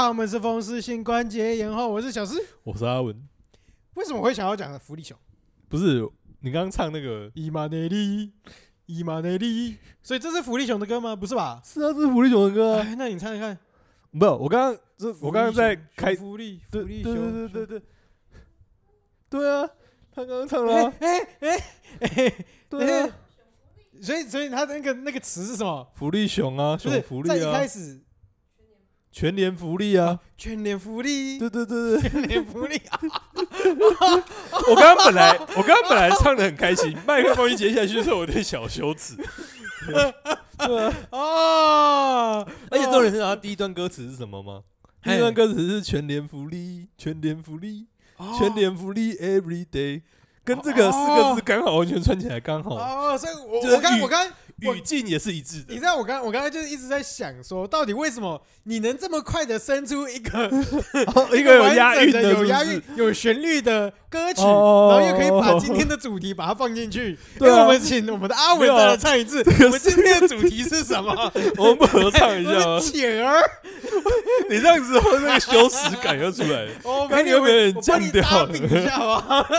好，我们是风湿性关节炎后，我是小诗， 我是阿文。 为什么会想要讲福利熊？ 不是你刚刚唱那个伊玛内利，伊玛内利，所以这是福利熊的歌吗？不是吧？ 是啊，这是福利熊的歌啊。 哎，那你唱一看。 不是，我刚刚在开福利， 对福利对熊， 对啊，他刚刚唱了啊。 对啊， 所以他的那个词是什么？ 福利熊啊， 就是熊福利在一开啊， 始全年福利啊。 全年福利， 对， 全年福利啊！ 我刚刚本来唱的很开心，麦克风一接下去的时候，我有点小羞耻。对啊， 哦， 而且重点是他第一段歌词是什么吗？第一段歌词是全年福利，全年福利，全年福利 every day，跟这个4个字刚好完全串起来，刚好。 哦，所以就是我刚语境也是一致的。 你知道我刚才就是一直在想说，到底为什么你能这么快的生出一个一个有押韵的、 的， 有押韵、有旋律的歌曲，然后又可以把今天的主题把它放进去？ 对啊因为我们请我们的阿文再来唱一次，我们今天的主题是什么？ 我们不合唱一下吗？ 浅儿， 你这样子后那个羞耻感又出来了。 看你有没有点降调了？ 我帮你搭比一下吧。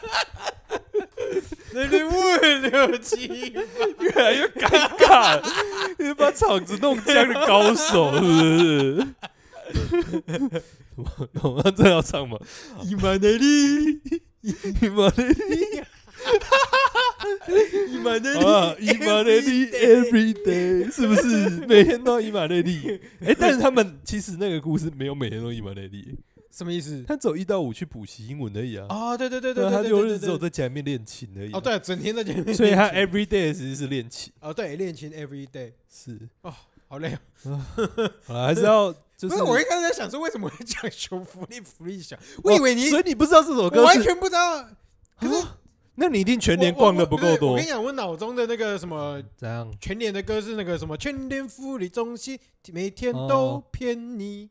那你567， 越来越尴尬了，你把场子弄僵的高手是不是？我们真要唱吗？ 伊玛内利， 伊玛内利， 伊玛内伊玛内利 every day， 是不是每天都伊玛内利？但是他们其实那个故事没有每天都伊玛内利。 什么意思？ 他走1到5去补习英文而已啊。 哦，对， 他6日只有在家里面练琴而已。 哦，对，整天在家里面。 所以他 every day 其实是练琴。 哦，对，练琴 every day。 是。 哦，好累哦。 好了，还是要就是。 不是，我一开始在想说，为什么会讲熊福利熊？我以为你， 所以你不知道这首歌， 我完全不知道。可是， 那你一定全年逛的不够多。 我跟你讲，我脑中的那个什么怎样？ 全年的歌是那个什么全年福利中心，每天都骗你。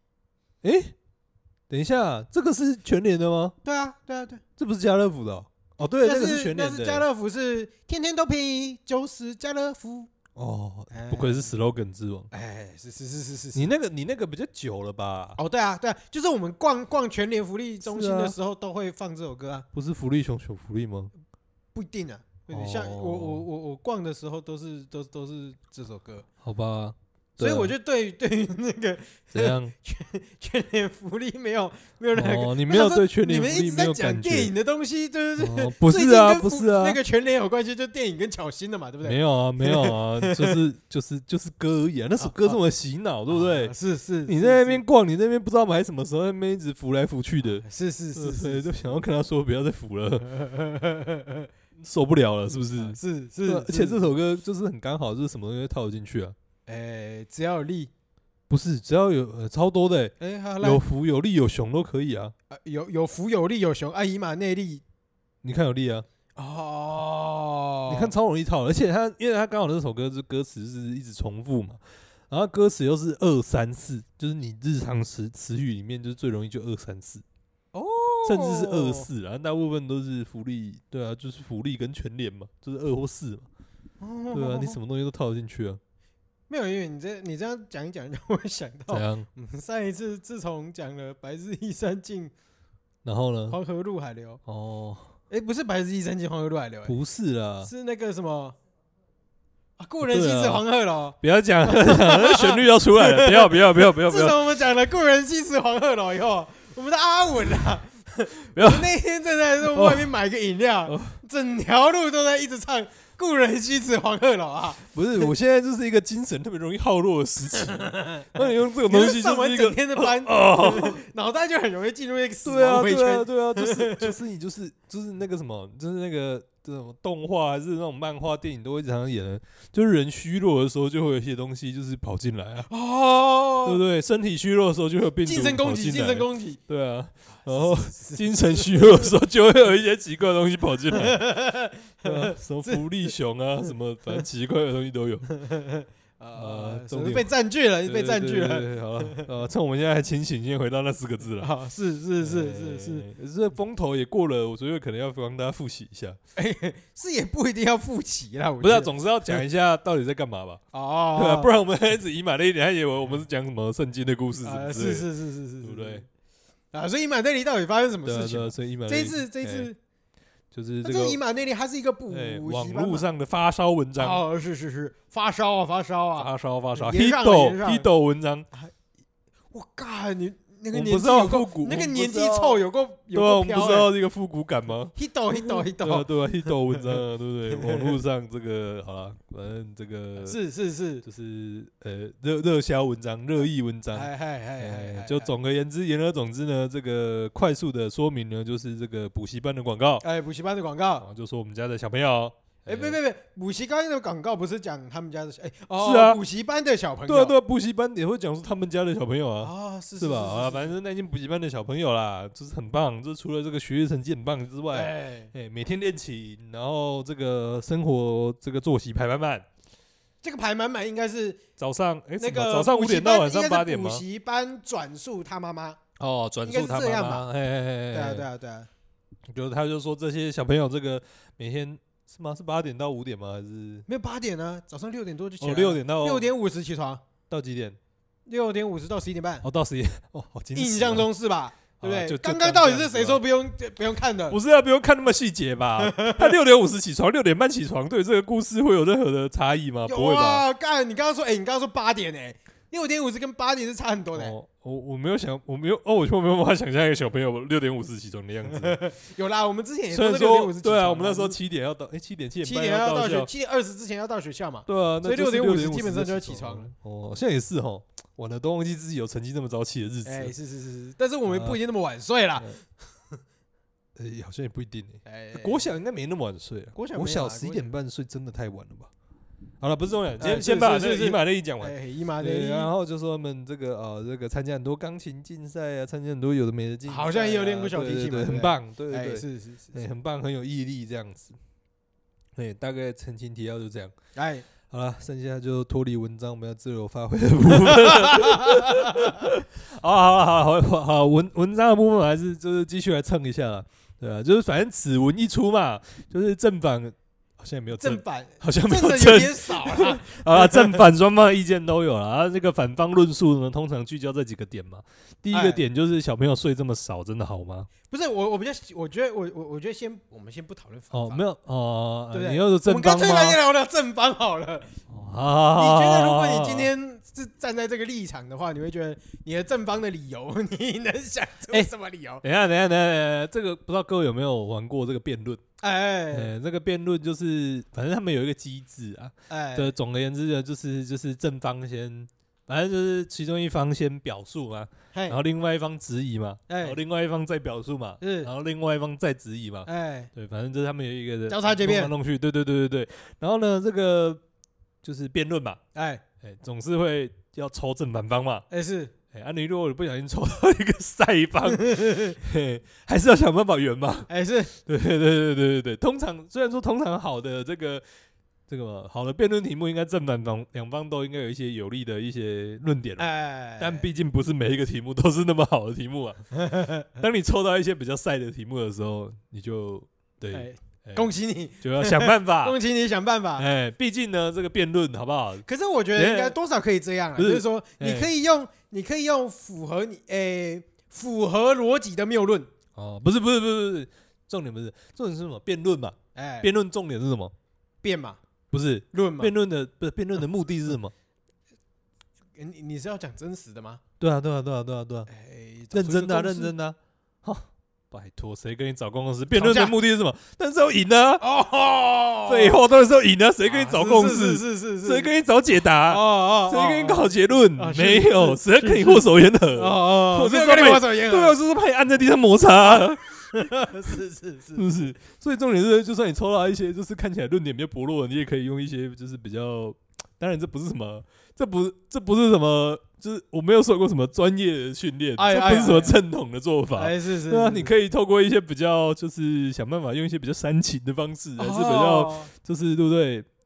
等一下，这个是全年的吗？ 对啊， 这不是家乐福的哦。对，那个是全年的。 但是家乐福是天天都便宜，就是家乐福。 哦，不愧是 slogan 之王。 是。 你那个比较久了吧？ 哦，对啊，就是我们逛全联福利中心的时候都会放这首歌啊。 不是福利熊熊福利吗？ 不一定啊，像我逛的时候都是这首歌。 好吧。 所以我就对于那个怎样全联福利没有那个哦，你没有对全联福利没有感觉。你们一直在讲电影的东西，对不对？ 不是啊，不是啊， 那个全联有关系，就电影跟巧心的嘛，对不对？ 没有啊，就是歌而已啊。那首歌这么洗脑，对不对？ 是， 你在那边逛，你那边不知道买什么时候，那边一直扶来扶去的。 是， 就想要跟他说不要再扶了，受不了了，是不是？ 是， 而且这首歌就是很刚好，就是什么东西套进去啊？ 只要有力， 不是只要有超多的，有福有力有熊都可以啊。 有福有力有熊，伊玛内利， 你看有力啊。 哦， 你看超容易套，而且因为他刚好这首歌是歌词是一直重复嘛，然后歌词又是2、3、4，就是你日常词语里面就是最容易就2、3、4，甚至是2、4，然后大部分都是福利，对啊，就是福利跟全联嘛，就是2或4嘛，对啊，你什么东西都套进去啊。 没有，因为你这样讲一讲，让我想到， 怎样？ 上一次自从讲了白日依山尽， 然后呢？ 黄河入海流。 哦， 不是白日依山尽，黄河入海流， 不是啦， 是那个什么故人西辞黄鹤楼。 不要讲，那旋律要出来了，不要。 自从我们讲了故人西辞黄鹤楼以后，我们的阿文啊， 不要， 那天正在外面买个饮料，整条路都在一直唱。故人西辞黄鹤楼啊！ 不是，我现在就是一个精神特别容易耗弱的时期。那你用这种东西上完整天的班，脑袋就很容易进入一个死亡回圈。 对啊，就是你就是那个什么，就是那个这种动画还是那种漫画电影都会常常演的，就是人虚弱的时候就会有一些东西就是跑进来啊，对不对？身体虚弱的时候就会有病毒跑进来， 精神攻击， 对啊。然后精神虚弱的时候就会有一些奇怪的东西跑进来，什么福利熊啊，什么反正奇怪的东西都有。 重点被占据了，被占据了。 对，好了，趁我们现在还清醒，先回到那4个字了。 好，是， 这风头也过了，我觉得可能要帮大家复习一下。 是也不一定要复习啦， 不是，总是要讲一下到底在干嘛吧？ 哦， 对啊，不然我们一直以马内利，还以为我们是讲什么圣经的故事什么之类的。 是， 对不对？ 所以以马内利到底发生什么事情？ 对，所以以马内利这一次。 就是这个以马内利，它是一个补习班网络上的发烧文章。 哦，是发烧啊 ，Hito 文章。 我靠，你那个年纪有够那个年纪臭有够对啊，我们不知道这个复古感吗 ？Hito 对啊 ，Hito 文章啊，对不对？网络上这个好了，反正这个是， 就是热销文章、热议文章。就总而言之，言而总之呢，这个快速的说明呢，就是这个补习班的广告。 补习班的广告， 就说我们家的小朋友。 补习班的广告不是讲他们家的是啊， 补习班的小朋友， 对，补习班也会讲说他们家的小朋友啊， 是吧？啊，反正那间补习班的小朋友啦，就是很棒，就是除了这个学业成绩很棒之外，每天练琴，然后这个生活这个作息排满满。 这个排满满应该是早上那个早上5点到晚上8点吗？ 补习班转述他妈妈转述他妈妈， 对啊， 他就说这些小朋友这个每天。是吗？是8点到5点吗？还是没有8点呢？早上6点多就起来。 6点到 6点50起床， 到几点 ？6点50到11点半。 到11点。好精实。 印象中是吧？对不对？刚刚到底是谁说不用看的？ 不是不用看那么细节吧？他6点50起床，6点半起床，对这个故事会有任何的差异吗？不会吧？ 你刚刚说8点6点50跟8点是差很多的。 我没有想，我没有办法想象一个小朋友6点50起床的样子。 有啦，我们之前也虽然说对啊，我们那时候7点要到，7点要到学，7点20之前要到学校嘛。 对啊， 所以6点50基本上就要起床了。 现在也是齁，完了都忘记自己有曾经那么早起的日子。 是，但是我们不一定那么晚睡啦。 好像也不一定国小应该没那么晚睡啊。国小11点半睡真的太晚了吧？好了，不是重点，先把这个以马内利讲完。 以马内利， 然后就说他们这个参加很多钢琴竞赛啊，参加很多有的没的竞赛， 好像也有练过小提琴， 对，很棒，对， 是， 很棒，很有毅力这样子。大概澄清提要就这样。好了，剩下就脱离文章，我们要自由发挥的部分。好，文章的部分还是就是继续来蹭一下啦，对啊，就是反正此文一出嘛，就是正反。好像也没有正反， 好像没有正的有点少啦。 啊，正反双方的意见都有啦。这个反方论述呢，通常聚焦这几个点嘛。第一个点就是小朋友睡这么少，真的好吗？ 不是我觉得我觉得我们先不讨论反方。 没有对， 你要说正方吗？ 我们干脆来聊正方好了。你觉得如果你今天是站在这个立场的话，你会觉得你的正方的理由，你能想出什么理由？ 等一下，这个不知道各位有没有玩过这个辩论？这个辩论就是，反正他们有一个机制啊。总而言之呢，就是正方先，反正就是其中一方先表述嘛，然后另外一方质疑嘛，然后另外一方再表述嘛，然后另外一方再质疑嘛。对，反正就是他们有一个交叉结辩， 弄去，对。然后呢，这个就是辩论嘛，总是会要抽正反方嘛， 是。 你如果不小心抽到一个赛方，还是要想办法圆嘛。 是， 对。虽然说通常好的这个好的辩论题目，应该正反方两方都应该有一些有利的一些论点，但毕竟不是每一个题目都是那么好的题目啊。当你抽到一些比较赛的题目的时候，你就对。 恭喜你， 就要想办法。 恭喜你想办法。 毕竟呢，这个辩论好不好？ 可是我觉得应该多少可以这样啊，就是说你可以用符合逻辑的谬论。 不是，重点不是，重点是什么？辩论嘛。辩论重点是什么？ 辩嘛， 不是论嘛。 辩论的目的是什么？ 你是要讲真实的吗？ 对啊。认真的。拜托，谁跟你找公司？辩论的目的是什么？但是要赢啊！废话，当然是要赢啊！谁跟你找共识？ 是， 谁跟你找解答？谁跟你搞结论？没有，谁跟你握手言和？ 我是跟你握手言和。 对啊，就是怕你按在地上摩擦。 是不是？所以重点是，就算你抽到一些就是看起来论点比较薄弱的，你也可以用一些就是比较，当然这不是什么，这不是什么。就是我没有受过什么专业的训练，这不是什么正统的做法。 是， 对啊，你可以透过一些比较，就是想办法用一些比较煽情的方式，还是比较，就是对不对？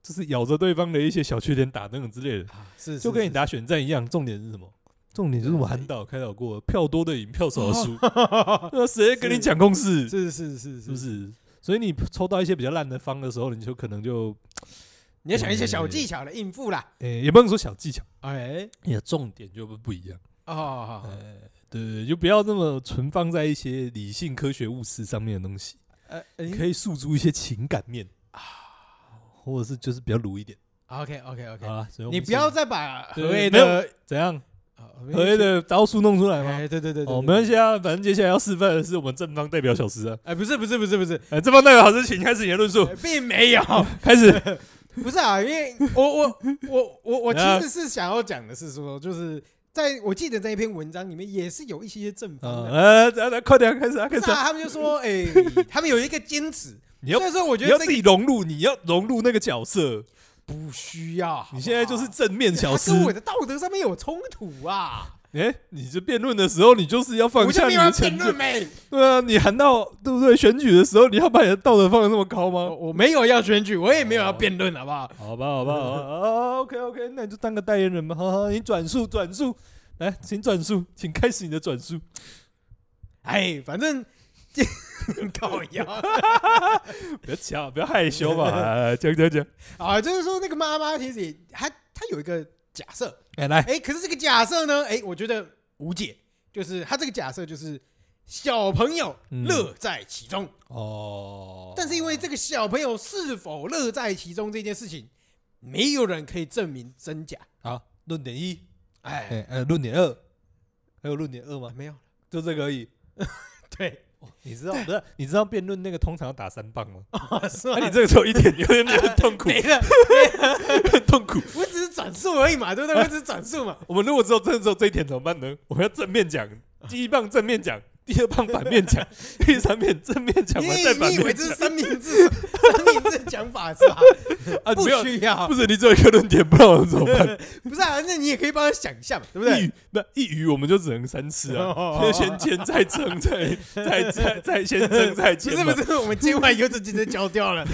就是咬着对方的一些小缺点打等等之类的，就跟你打选战一样。重点是什么？重点就是我们喊导开导过，票多的赢，票少的输。谁跟你讲公式？ 是不是？所以你抽到一些比较烂的方的时候，你就可能你要想一些小技巧的应付啦。 也不能说小技巧，你的重点就不一样。对，就不要那么存放在一些理性、科学、务实上面的东西。可以诉诸一些情感面或者是就是比较鲁一点。 OK， 好啦， 你不要再把何谓的怎样何谓的招数弄出来吗？ 对， 没关系啊，反正接下来要示范的是我们正方代表小时啊。 不是， 正方代表老师，请开始你的论述。 并没有开始。 不是啊，因为我其实是想要讲的是说，就是在我记得这一篇文章里面也是有一些正方的。 快点开始啊！ 他们就说，他们有一个坚持，所以说我觉得你要自己融入，你要融入那个角色， 不需要。 你现在就是正面小师， 跟我的道德上面有冲突啊。 你这辩论的时候，你就是要放下你的成见。对啊，你喊到对不对？选举的时候，你要把你的道德放得那么高吗？ 我没有要选举，我也没有要辩论，好不好？ 好吧，OK， 那你就当个代言人吧。好，你转述，来，请转述，请开始你的转述。 反正靠腰， 不要抢，不要害羞嘛，讲。 就是说那个妈妈其实她有一个假设， 来， 可是这个假设呢，我觉得无解，就是她这个假设就是小朋友乐在其中但是因为这个小朋友是否乐在其中这件事情，没有人可以证明真假。 好，论点1，论点2，还有论点2吗？ 没有， 就这个而已。 对。 你知道不是？你知道辩论那个通常要打3棒吗？ 是吗？ 你这个只有1点，有点痛苦， 没了， 很痛苦。 我只是转述而已嘛，对不对？我只是转述嘛。 我们如果真的只有这一点怎么办呢？我们要正面讲，第1棒正面讲，第2棒反面讲，第3面正面讲完再反面讲。 你以为这是三明治讲法是吧？不需要， 不是你只有一个论点，不知道怎么办？ 不是啊，那你也可以帮他想象，对不对？ 一鱼我们就只能3次啊，先煎再蒸，再先蒸再煎。 不是，我们煎完以后就直接焦掉了。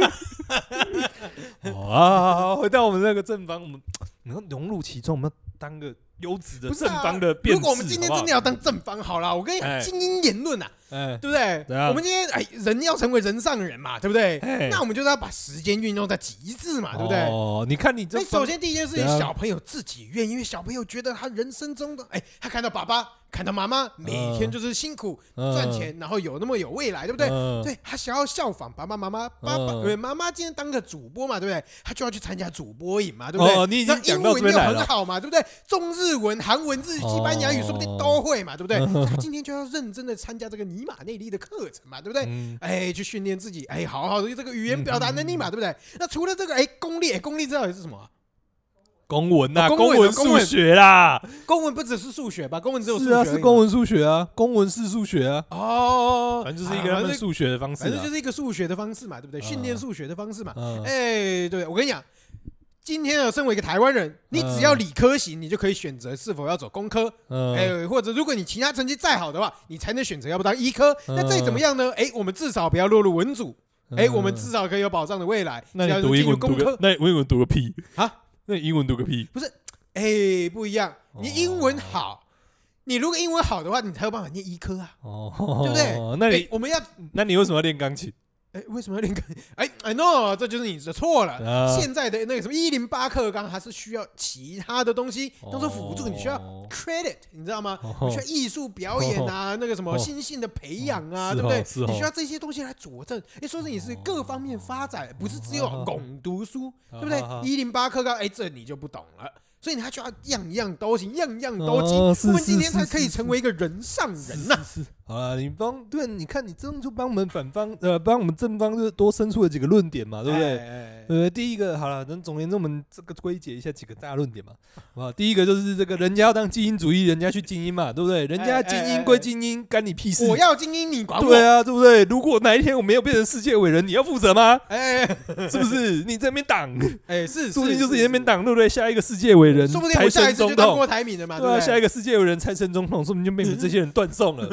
回到我们那个正方，我们能融入其中，我们要当个优质的正方的辩士。 如果我们今天真的要当正方，好了，我跟你讲，精英言论啊，对不对？我们今天人要成为人上人嘛，对不对？那我们就是要把时间运用在极致嘛，对不对？ 你看你这， 首先第一件事情，小朋友自己愿意，因为小朋友觉得他人生中的，他看到爸爸。看到妈妈每天就是辛苦赚钱，然后有未来，对不对？对，他想要效仿爸爸妈妈，妈妈今天当个主播嘛，对不对？他就要去参加主播营嘛，对不对？ 你已经讲到这边来了， 英文又很好嘛，对不对？中日文、韩文、西班牙语，说不定都会嘛，对不对？他今天就要认真的参加这个尼玛内利的课程嘛，对不对？去训练自己，好好的这个语言表达能力嘛，对不对？那除了这个，功利知道是什么？ 公文呐，公文数学啦， 公文不只是数学吧？公文只有数学， 是公文数学啊，公文是数学啊。 反正就是一个他们数学的方式， 反正就是一个数学的方式嘛，对不对？训练数学的方式嘛。对，我跟你讲，今天身为一个台湾人，你只要理科型，你就可以选择是否要走工科，或者如果你其他成绩再好的话，你才能选择要不当医科。那再怎么样呢？我们至少不要落入文组，我们至少可以有保障的未来。 那你读英文读个，那英文读个屁啊！ 那英文读个屁！ 不是，不一样。你英文好，你如果英文好的话，你才有办法念医科啊，对不对？ 那你为什么要练钢琴？ 为什么要练钢琴？no， 这就是你的错了。现在的那个什么108课纲，它是需要其他的东西当做辅助，你需要 credit， 你知道吗？你需要艺术表演啊，那个什么心性的培养啊，对不对？你需要这些东西来佐证。说是你是各方面发展，不是只有拱读书，对不对？108课纲，这你就不懂了。所以他就要样样都行，样样都精。我们今天才可以成为一个人上人呐。 好了，你看你这样就帮我们帮我们正方就多生出了几个论点嘛，对不对？第一个好了，总而言之，我们这个归结一下几个大论点嘛。第一个就是这个人家要当精英主义，人家去精英嘛，对不对？人家精英归精英，干你屁事！ 我要精英，你管我？ 对啊，对不对？如果哪一天我没有变成世界伟人，你要负责吗？是不是？你这边挡， 是， 说不定就是你那边挡，对不对？下一个世界伟人， 说不定我下一次就当郭台铭了嘛，对不对？ 下一个世界伟人，财神总统，说不定就被你们这些人断送了。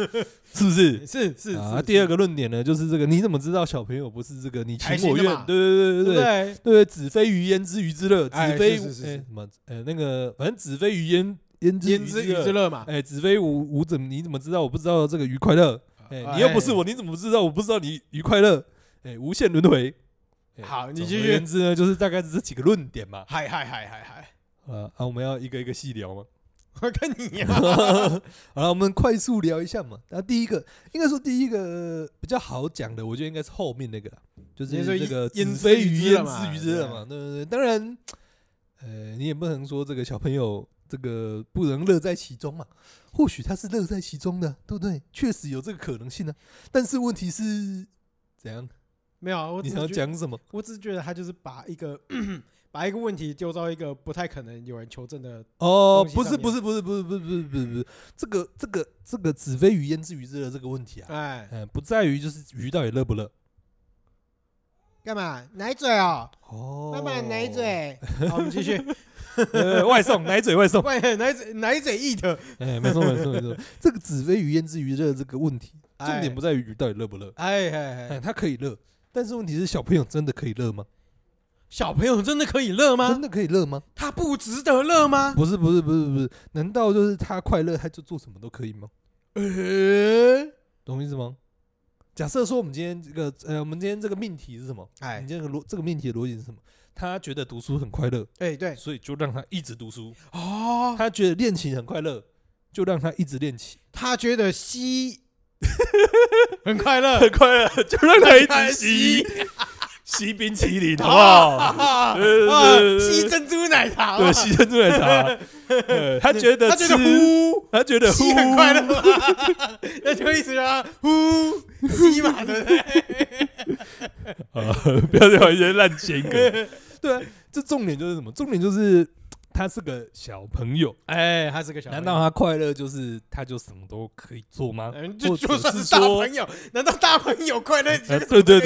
是不是？ 是啊。第二个论点呢，就是这个你怎么知道小朋友不是这个你情我愿？对，子非鱼焉知鱼之乐，子非什么那个反正子非鱼焉知鱼之乐嘛。子非你怎么知道我不知道这个鱼快乐？你又不是我，你怎么知道我不知道你鱼快乐？无限轮回。 好，你继续。 总而言之呢，就是大概是这几个论点嘛。 嗨。 我们要一个一个细聊吗？ 我跟你呀。 好了，我们快速聊一下嘛。那第一个比较好讲的，我觉得应该是后面那个，就是这个子非鱼焉知鱼之乐嘛。对。当然，你也不能说这个小朋友这个不能乐在其中嘛。或许他是乐在其中的，对不对？确实有这个可能性呢。但是问题是怎样？ 没有， 你想讲什么？ 我只是觉得他就是把一个问题丢到一个不太可能有人求证的。不是，这个子非鱼焉知鱼之乐这个问题啊，不在于就是鱼到底乐不乐。 干嘛？奶嘴哦。妈妈奶嘴。好，我们继续。 外送奶嘴外送， 奶嘴 eat。 没错。这个子非鱼焉知鱼之乐这个问题，重点不在于鱼到底乐不乐。它可以乐，但是问题是小朋友真的可以乐吗？ 小朋友真的可以乐吗？ 真的可以乐吗？ 他不值得乐吗？ 不是，难道就是他快乐，他就做什么都可以吗？懂我意思吗？假设说我们今天这个命题是什么？你今天这个命题的逻辑是什么？他觉得读书很快乐， 对， 所以就让他一直读书。他觉得练琴很快乐，就让他一直练琴。 他觉得吸很快乐， 就让他一直吸。吸冰淇淋，好不好？ 吸珍珠奶茶， 对，吸珍珠奶茶。他觉得吸很快乐，那就一直让他呼吸嘛，对不对？不要讲一些烂钱梗。对啊，这重点就是什么？重点就是他是个小朋友， 他是个小朋友， 难道他快乐就是他就什么都可以做吗？ 就算是大朋友，难道大朋友快乐就对，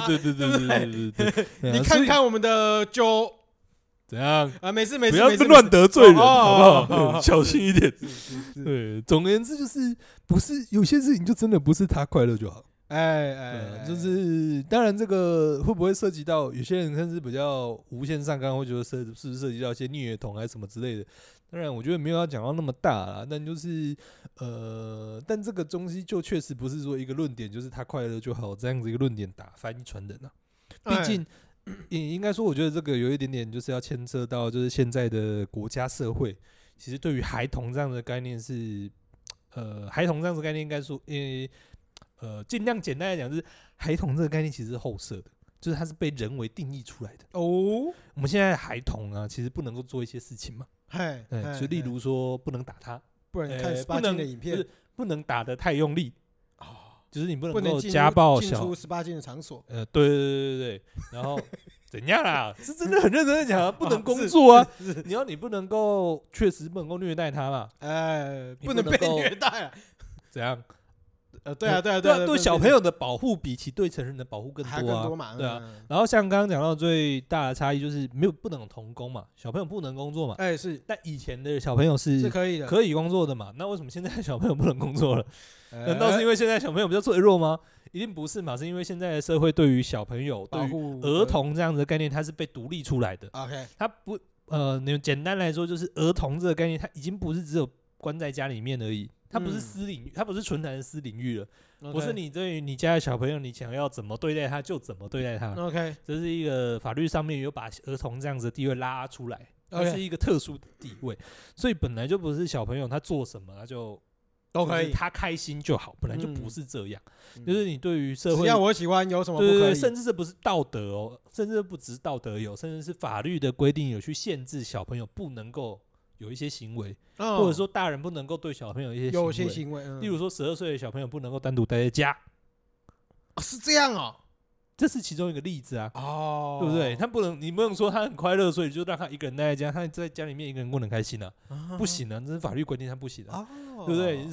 你看看我们的就怎样啊？没事， 不要乱得罪人，好不好？小心一点。对，总而言之就是不是有些事情就真的不是他快乐就好。就是当然这个会不会涉及到有些人甚至比较无限上纲，会觉得是不是涉及到一些虐童还是什么之类的？当然我觉得没有要讲到那么大啦，但就是但这个东西就确实不是说一个论点就是他快乐就好这样子一个论点打翻一船人啊。毕竟应该说我觉得这个有一点点就是要牵涉到就是现在的国家社会其实对于孩童这样的概念是孩童这样的概念应该说尽量简单来讲，就是孩童这个概念其实是后设的，就是它是被人为定义出来的。我们现在孩童啊，其实不能够做一些事情嘛，就例如说不能打他， 不能看18禁的影片， 不能打得太用力，就是你不能够家暴进出18禁的场所。 对，然后怎样啦？是真的很认真的讲，不能工作啊，你不能够，确实不能够虐待他嘛， 不能被虐待啊， 怎样？ 对小朋友的保护比起对成人的保护更多嘛， 对啊。然后像刚刚讲到最大的差异就是不能童工嘛，小朋友不能工作嘛， 是。 但以前的小朋友是可以工作的嘛，那为什么现在小朋友不能工作了？难道是因为现在小朋友比较脆弱吗？一定不是嘛，是因为现在的社会对于小朋友、对于儿童这样的概念，它是被独立出来的。它不简单来说就是儿童这个概念，它已经不是只有关在家里面而已。它不是私领域，它不是纯然的私领域了。不是你对于你家的小朋友，你想要怎么对待他就怎么对待他。这是一个法律上面有把儿童这样子的地位拉出来，它是一个特殊的地位，所以本来就不是小朋友他做什么他就都可以， 他开心就好，本来就不是这样。就是你对于社会， 只要我喜欢，有什么不可以？ 对，甚至这不是道德哦，甚至不只是道德有，甚至是法律的规定有去限制小朋友不能够有一些行为，或者说大人不能够对小朋友有一些行为，例如说12岁的小朋友不能够单独待在家， 是这样哦， 这是其中一个例子啊，对不对？你不能说他很快乐，所以就让他一个人待在家，他在家里面一个人过得很开心啊，不行啊，这是法律规定，他不行啊，对不对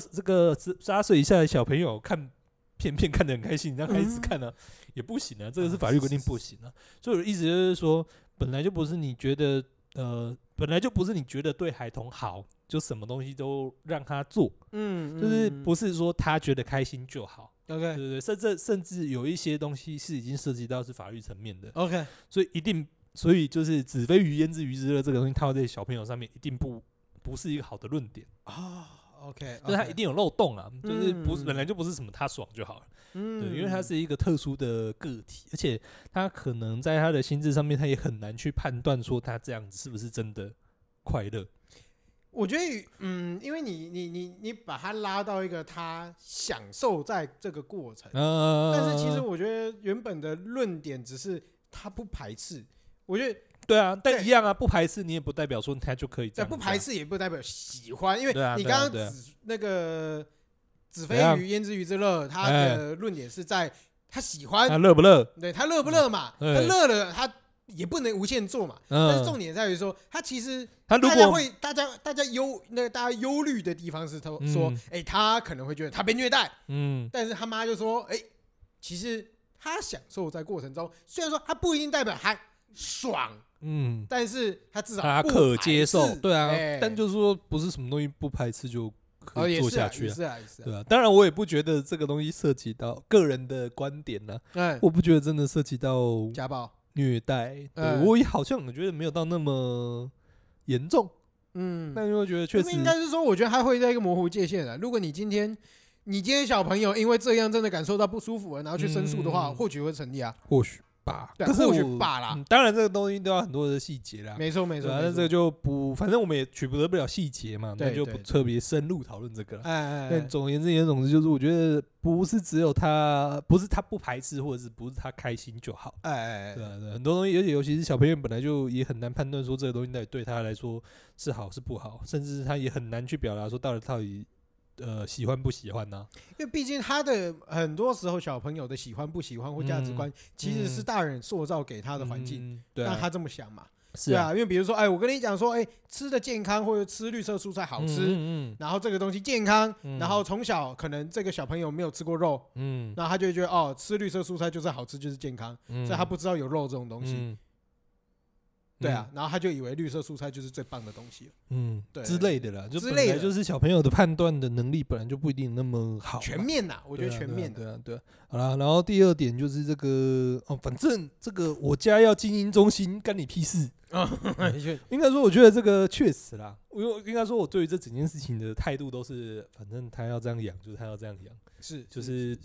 ？18岁以下的小朋友看片看得很开心，你让他一直看啊，也不行啊，这个是法律规定不行啊。所以我的意思就是说，本来就不是你觉得本来就不是你觉得对孩童好，就什么东西都让他做，就是不是说他觉得开心就好。 OK， 对对对，甚至有一些东西是已经涉及到是法律层面的。 OK， 所以就是子非鱼焉知鱼之乐这个东西套在小朋友上面，一定不是一个好的论点啊。OK， 就是他一定有漏洞啊，就是本来就不是什么他爽就好了。对，因为他是一个特殊的个体，而且他可能在他的心智上面，他也很难去判断说他这样子是不是真的快乐。 我觉得，因为你把他拉到一个他享受在这个过程，但是其实我觉得原本的论点只是他不排斥，我觉得。 对啊，但一样啊，不排斥你也不代表说他就可以这样。 不排斥也不代表喜欢，因为你刚刚那个子非鱼焉知鱼之乐，他的论点是在他喜欢， 他乐不乐？ 对他乐不乐嘛？他乐了，他也不能无限做嘛。但是重点在于说，他其实大家忧虑的地方是他说，他可能会觉得他被虐待，但是他妈就说，其实他享受在过程中，虽然说他不一定代表他爽。但是他至少他可接受，对啊，但就是说不是什么东西不排斥就可以做下去啊， 对啊。当然我也不觉得这个东西涉及到个人的观点呢，我不觉得真的涉及到家暴、 虐待，我也好像我觉得没有到那么严重，但是我觉得确实应该是说，我觉得他会在一个模糊界限的。如果你今天小朋友因为这样真的感受到不舒服了，然后去申诉的话，或许会成立啊， 或许。 可是我当然这个东西都要很多的细节啦， 没错， 但这个就不，反正我们也取不得不了细节嘛，那就不特别深入讨论这个了。但总而言之，就是我觉得不是只有他，不是他不排斥，或者是不是他开心就好。对，很多东西，而且尤其是小朋友本来就也很难判断说这个东西到底对他来说是好是不好，甚至他也很难去表达说到底。喜欢不喜欢呢？ 因为毕竟他的很多时候小朋友的喜欢不喜欢或价值观，其实是大人塑造给他的环境，让他这么想嘛。 是啊， 因为比如说，我跟你讲说，吃的健康或者吃绿色蔬菜好吃，然后这个东西健康，然后从小可能这个小朋友没有吃过肉，然后他就会觉得吃绿色蔬菜就是好吃就是健康，所以他不知道有肉这种东西。对啊，然后他就以为绿色蔬菜就是最棒的东西了，对之类的啦，就本来就是小朋友的判断的能力本来就不一定那么好， 全面呐，我觉得全面的， 对啊，好啦，然后第二点就是这个反正这个我家要经营中心，干你屁事应该说，我觉得这个确实啦，应该说我对于这整件事情的态度都是，反正他要这样养，就是他要这样养，就是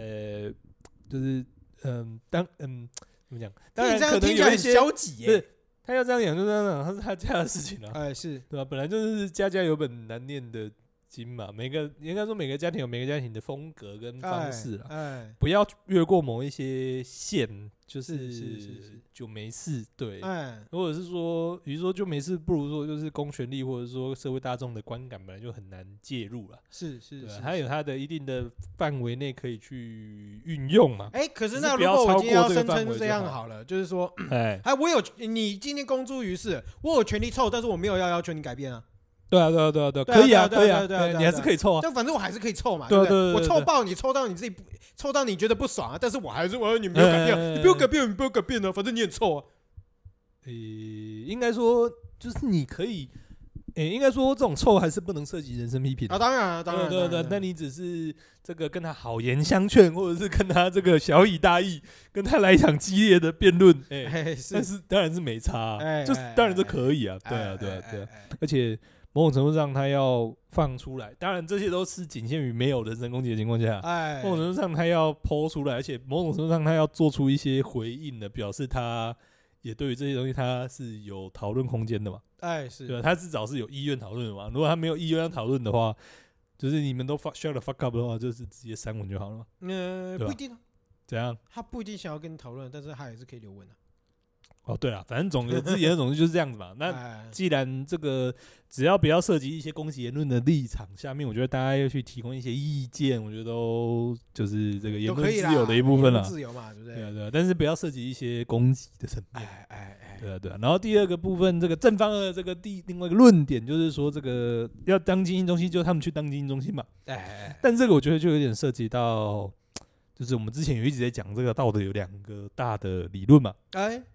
怎么讲？当然可能有一些消极耶。 他要这样养就这样养，他是他家的事情啊。 是对吧？本来就是家家有本难念的经嘛。应该说每个家庭有每个家庭的风格跟方式啦。不要越过某一些线，就没事。对，或者是说，比如说就没事，不如说就是公权力或者说社会大众的观感本来就很难介入了。 是， 它有它的一定的范围内可以去运用嘛。 可是那如果我今天要声称这样好了，就是说，你今天公诸于世，我有权利凑，但是我没有要求你改变啊。 对啊，可以啊，你还是可以凑啊。 但反正我还是可以凑嘛，对不对？我凑爆你，凑到你自己，凑到你觉得不爽啊，但是我还是你没有改变，你不用改变啊，反正你很臭啊。 应该说就是你可以，应该说这种臭还是不能涉及人身批评啊。当然， 对，但你只是这个跟他好言相劝，或者是跟他这个小以大义，跟他来一场激烈的辩论，但是当然是没差，就是当然是可以啊，对啊，而且。某种程度上，他要放出来，当然这些都是仅限于没有人身攻击的情况下。某种程度上，他要抛出来，而且某种程度上，他要做出一些回应的，表示他也对于这些东西他是有讨论空间的嘛。 是， 对吧？他至少是有意愿讨论的嘛。如果他没有意愿要讨论的话，就是你们都shut the fuck up 的话，就是直接删文就好了嘛。 不一定啊。 怎样？ 他不一定想要跟你讨论，但是他也是可以留文的。 对啊，反正总之言而总之就是这样子嘛。那既然这个只要不要涉及一些攻击言论的立场，下面我觉得大家要去提供一些意见，我觉得都就是这个言论自由的一部分了。 自由嘛，对不对？ 对啊，但是不要涉及一些攻击的层面。对啊。然后第二个部分，这个正方的这个另外一个论点就是说，这个要当经营中心，就他们去当经营中心嘛。但这个我觉得就有点涉及到，就是我们之前有一直在讲这个道德有两个大的理论嘛。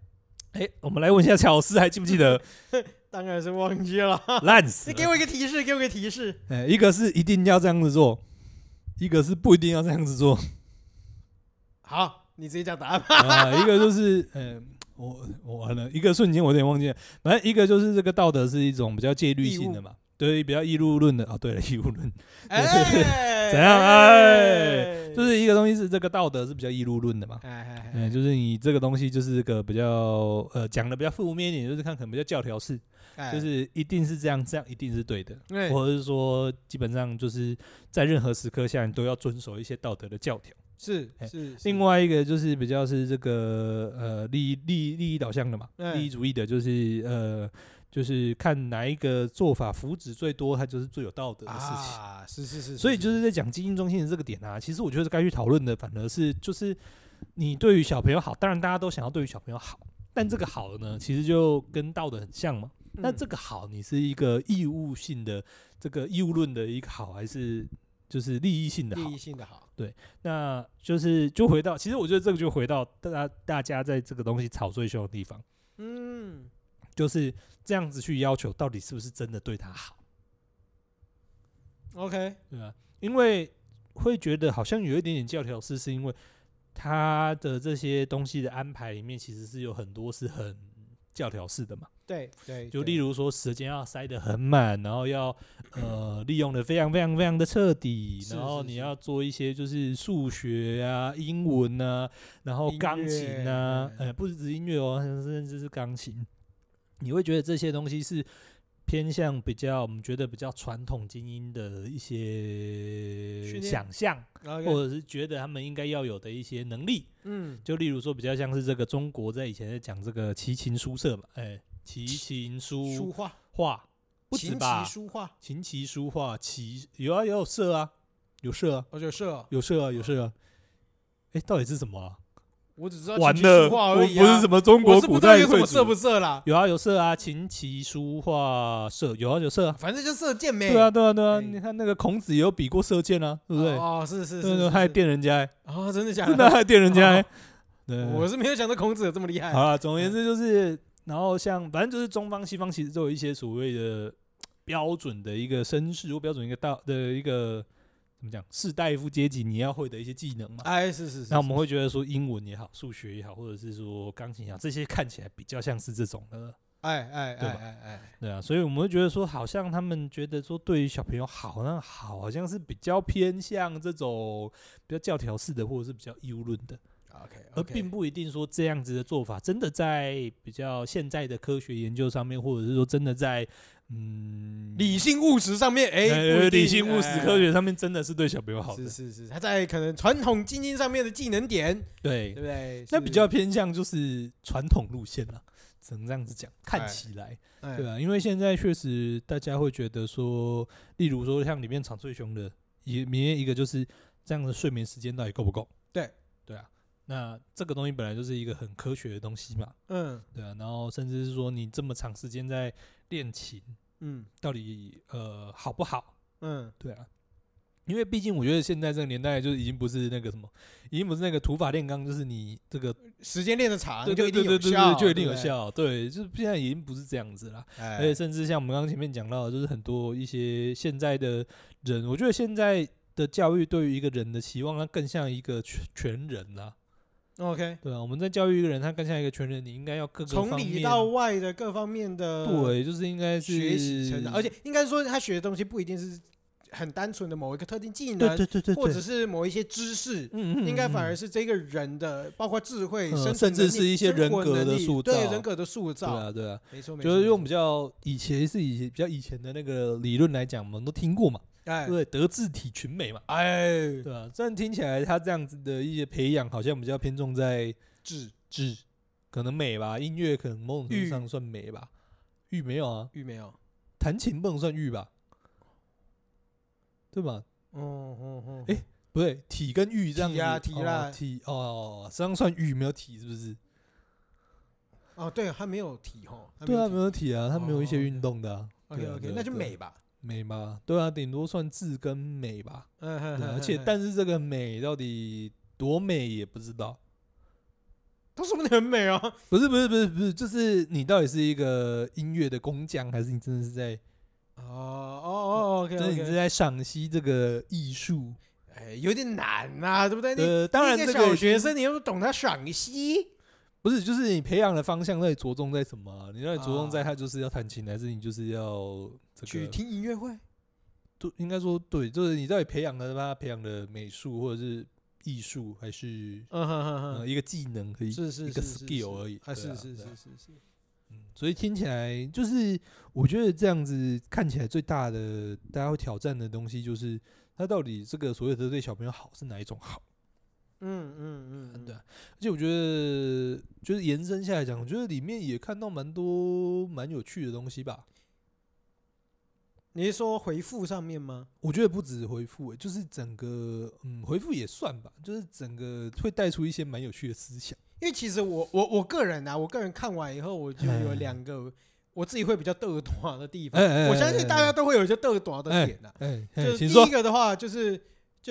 我们来问一下巧思，还记不记得？ 当然是忘记了， 烂死了！ 你给我一个提示，给我一个提示。 一个是一定要这样子做，一个是不一定要这样子做。 好，你直接讲答案吧。 一个就是我完了，一个瞬间我有点忘记了。反正一个就是这个道德是一种比较戒律性的嘛，对，比较义务论的。对了，义务论，怎样？就是一个东西是这个道德是比较义务论的嘛。就是你这个东西就是这个比较讲的比较负面一点，就是看可能比较教条式，就是一定是这样一定是对的，或者是说基本上就是在任何时刻下你都要遵守一些道德的教条。是。另外一个就是比较是这个利益导向的嘛，利益主义的，就是看哪一个做法福祉最多，它就是最有道德的事情。是。所以就是在讲基因中心的这个点啊，其实我觉得该去讨论的反而是就是你对于小朋友好，当然大家都想要对于小朋友好，但这个好呢，其实就跟道德很像嘛。那这个好，你是一个义务性的这个义务论的一个好，还是就是利益性的好？利益性的好。对，那就回到，其实我觉得这个就回到大家在这个东西吵最凶的地方。就是这样子去要求，到底是不是真的对他好 ？OK， 对啊，因为会觉得好像有一点点教条式，是因为他的这些东西的安排里面，其实是有很多是很教条式的嘛。对，就例如说时间要塞得很满，然后要利用的非常非常非常的彻底，然后你要做一些就是数学啊、英文啊，然后钢琴啊，不止音乐哦，甚至是钢琴。你会觉得这些东西是偏向比较我们觉得比较传统精英的一些想象，或者是觉得他们应该要有的一些能力。就例如说比较像是这个中国在以前在讲这个琴棋书社嘛，琴棋书画不止吧？琴棋书画有社啊，有社啊，有社啊。到底是什么啊？ 我只知道完了，我不是什么中国古代有什么社不社啦？ 有社啊，琴棋书画社有社啊， 反正就射箭没。 对啊，你看那个孔子也有比过射箭啊，对不对？ 是， 他还电人家真的假的？ 真的还电人家对， 我是没有想到孔子有这么厉害。 好了，总而言之就是，然后反正就是中方西方其实都有一些所谓的标准的一个绅士或标准一个怎么讲士大夫阶级你要会的一些技能嘛。是。那我们会觉得说英文也好，数学也好，或者是说钢琴也好，这些看起来比较像是这种的。对啊，所以我们会觉得说，好像他们觉得说，对于小朋友好像是比较偏向这种比较教条式的，或者是比较义务论的。而并不一定说这样子的做法真的在比较现在的科学研究上面，或者是说真的在理性务实上面， 理性务实科学上面真的是对小朋友好的。 是，他在可能传统精英上面的技能点，对不对？ 那比较偏向就是传统路线啦，只能这样子讲。看起来，对啊，因为现在确实大家会觉得说，例如说像里面吵最凶的，里面一个就是这样的睡眠时间到底够不够？对啊。那这个东西本来就是一个很科学的东西嘛，对啊，然后甚至是说你这么长时间在练琴，到底好不好？对啊，因为毕竟我觉得现在这个年代就已经不是那个什么，已经不是那个土法炼钢，就是你这个时间练得长就一定有效，就一定有效，对，就是现在已经不是这样子啦。而且甚至像我们刚刚前面讲到的，就是很多一些现在的人，我觉得现在的教育对于一个人的期望，它更像一个全人啦。 OK， 对啊，我们在教育一个人，他更像一个全人，你应该要各个方面， 从里到外的各方面的， 对，就是应该是学习成长，而且应该说他学的东西不一定是很单纯的某一个特定技能，对，或者是某一些知识，应该反而是这个人的，包括智慧、 甚至是一些人格的塑造， 对人格的塑造， 对啊， 没错， 就是用比较以前的那个理论来讲，我们都听过嘛。对，德智体群美嘛，对啊，这样听起来，他这样子的一些培养，好像比较偏重在智，可能美吧，音乐可能某种程度上算美吧，玉没有啊， 玉没有， 弹琴不能算玉吧，对吧？不对，体跟玉这样子，体这样算玉没有体是不是？ 对，他没有体对啊，没有体啊，他没有一些运动的啊。 OK， 那就美吧。 美嘛，对啊，顶多算智跟美吧。而且但是这个美到底多美也不知道。 都说不定很美哦。 不是，就是你到底是一个音乐的工匠，还是你真的是在 OK， 就是你是在赏析这个艺术？ 有点难啊，对不对？ 当然一个这个小学生你又不懂他赏析， 不是，就是你培养的方向到底着重在什么啊？你到底着重在他就是要弹琴，还是你就是要去听音乐会？ 对，应该说对，就是你到底培养的美术或者是艺术，还是一个技能可以一个 skill 而已？是。所以听起来就是我觉得这样子看起来最大的大家会挑战的东西，就是他到底这个所谓的对小朋友好是哪一种好？对。而且我觉得就是延伸下来讲，我觉得里面也看到蛮多蛮有趣的东西吧。 你是说回复上面吗？ 我觉得不止回复，就是整个回复也算吧，就是整个会带出一些蛮有趣的思想。 因为其实我个人啊，我个人看完以后，我就有2个我自己会比较嘚短的地方。我相信大家都会有一些嘚短的点啊。就是第一个的话，就是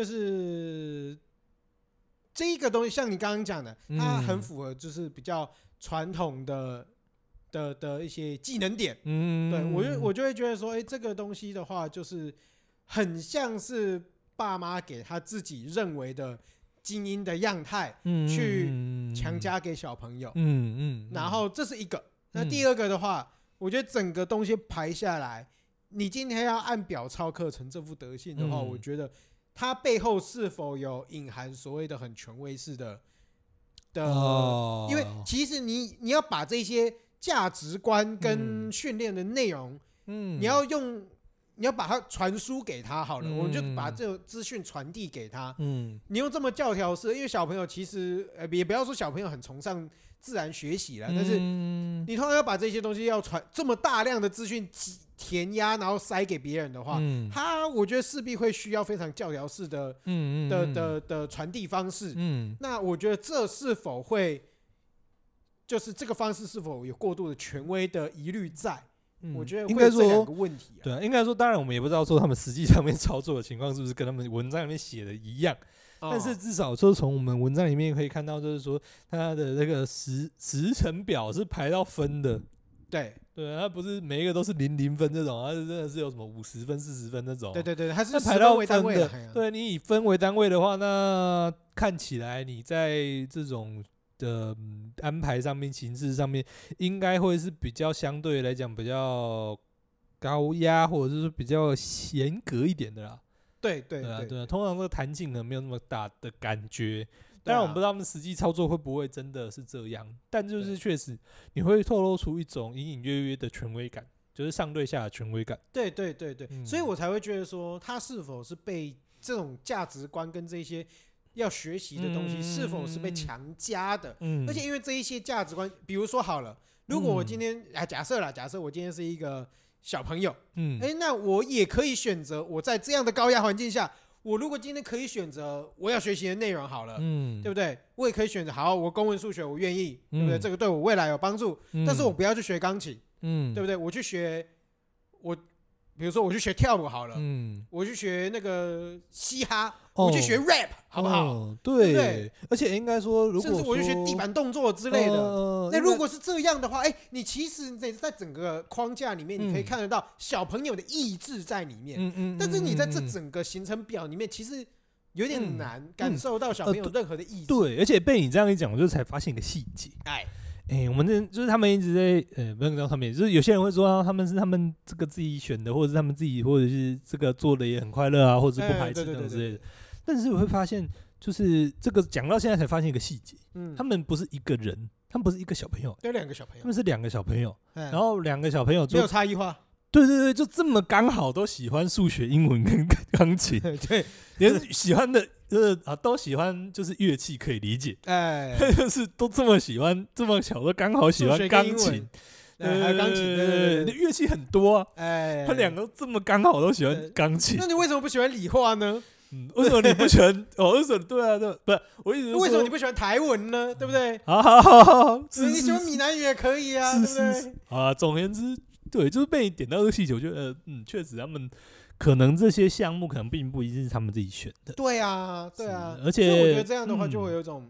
这一个东西，像你刚刚讲的，它很符合就是比较传统的一些技能点。对，我就会觉得说，这个东西的话，就是很像是爸妈给他自己认为的精英的样态去强加给小朋友。然后这是一个。那第二个的话，我觉得整个东西排下来，你今天要按表操课成这副德性的话，我觉得它背后是否有隐含所谓的很权威式的，因为其实你要把这些价值观跟训练的内容，你要把它传输给他好了，我们就把这个资讯传递给他。你用这么教条式，因为小朋友其实也不要说小朋友很崇尚自然学习了，但是你通常要把这些东西要传这么大量的资讯填压，然后塞给别人的话，我觉得势必会需要非常教条式的传递方式。那我觉得这是否会就是这个方式是否有过度的权威的疑虑在？我觉得会有这2个问题。 对，应该说，当然我们也不知道说他们实际上面操作的情况是不是跟他们文章里面写的一样。但是至少说从我们文章里面可以看到，就是说他的那个时程表是排到分的。对，他不是每一个都是00分这种，他是真的是有什么50分、40分那种。 对，他是排到为单位的。 对，你以分为单位的话，那看起来你在这种的安排上面、形式上面，应该会是比较相对来讲比较高压，或者是比较严格一点的啦。对，通常这个弹性呢没有那么大的感觉。当然我们不知道他们实际操作会不会真的是这样，但就是确实你会透露出一种隐隐约约的权威感，就是上对下的权威感。对， 所以我才会觉得说，他是否是被这种价值观跟这些要学习的东西是否是被强加的。而且因为这一些价值观，比如说好了，如果我今天假设我今天是一个小朋友，那我也可以选择我在这样的高压环境下，我如果今天可以选择我要学习的内容好了，对不对？我也可以选择好，我公文数学我愿意，对不对？这个对我未来有帮助，但是我不要去学钢琴，对不对？我去学比如说我去学跳舞好了，我去学那个嘻哈，我去学 rap 好不好？对， 而且应该说，如果甚至我去学地板动作之类的。那如果是这样的话，你其实在整个框架里面，你可以看得到小朋友的意志在里面。但是你在这整个行程表里面，其实有点难感受到小朋友任何的意志。 对，而且被你这样一讲，我就才发现一个细节。我们就是他们一直在不能说他们，就是有些人会说他们这个自己选的，或者是他们自己，或者是这个做的也很快乐啊，或者是不排斥等之类的。但是我会发现，就是这个讲到现在才发现一个细节，他们不是一个人，他们不是一个小朋友， 有2个小朋友， 他们是2个小朋友，然后2个小朋友没有差异化。 对，就这么刚好都喜欢数学、英文跟钢琴，对，连喜欢的都喜欢，就是乐器可以理解，就是都这么喜欢，这么巧都刚好喜欢钢琴， 还有钢琴，对， 乐器很多啊，他2个这么刚好都喜欢钢琴， 那你为什么不喜欢理化呢？ 为什么你不喜欢？为什么？对啊，不是我意思是说， 为什么你不喜欢台文呢？对不对？ 好， 你喜欢闽南语也可以啊，对不对？ 啊，总而言之。对，就是被你点到这个细节，我觉得确实他们可能这些项目可能并不一定是他们自己选的。 对啊， 而且我觉得这样的话就会有一种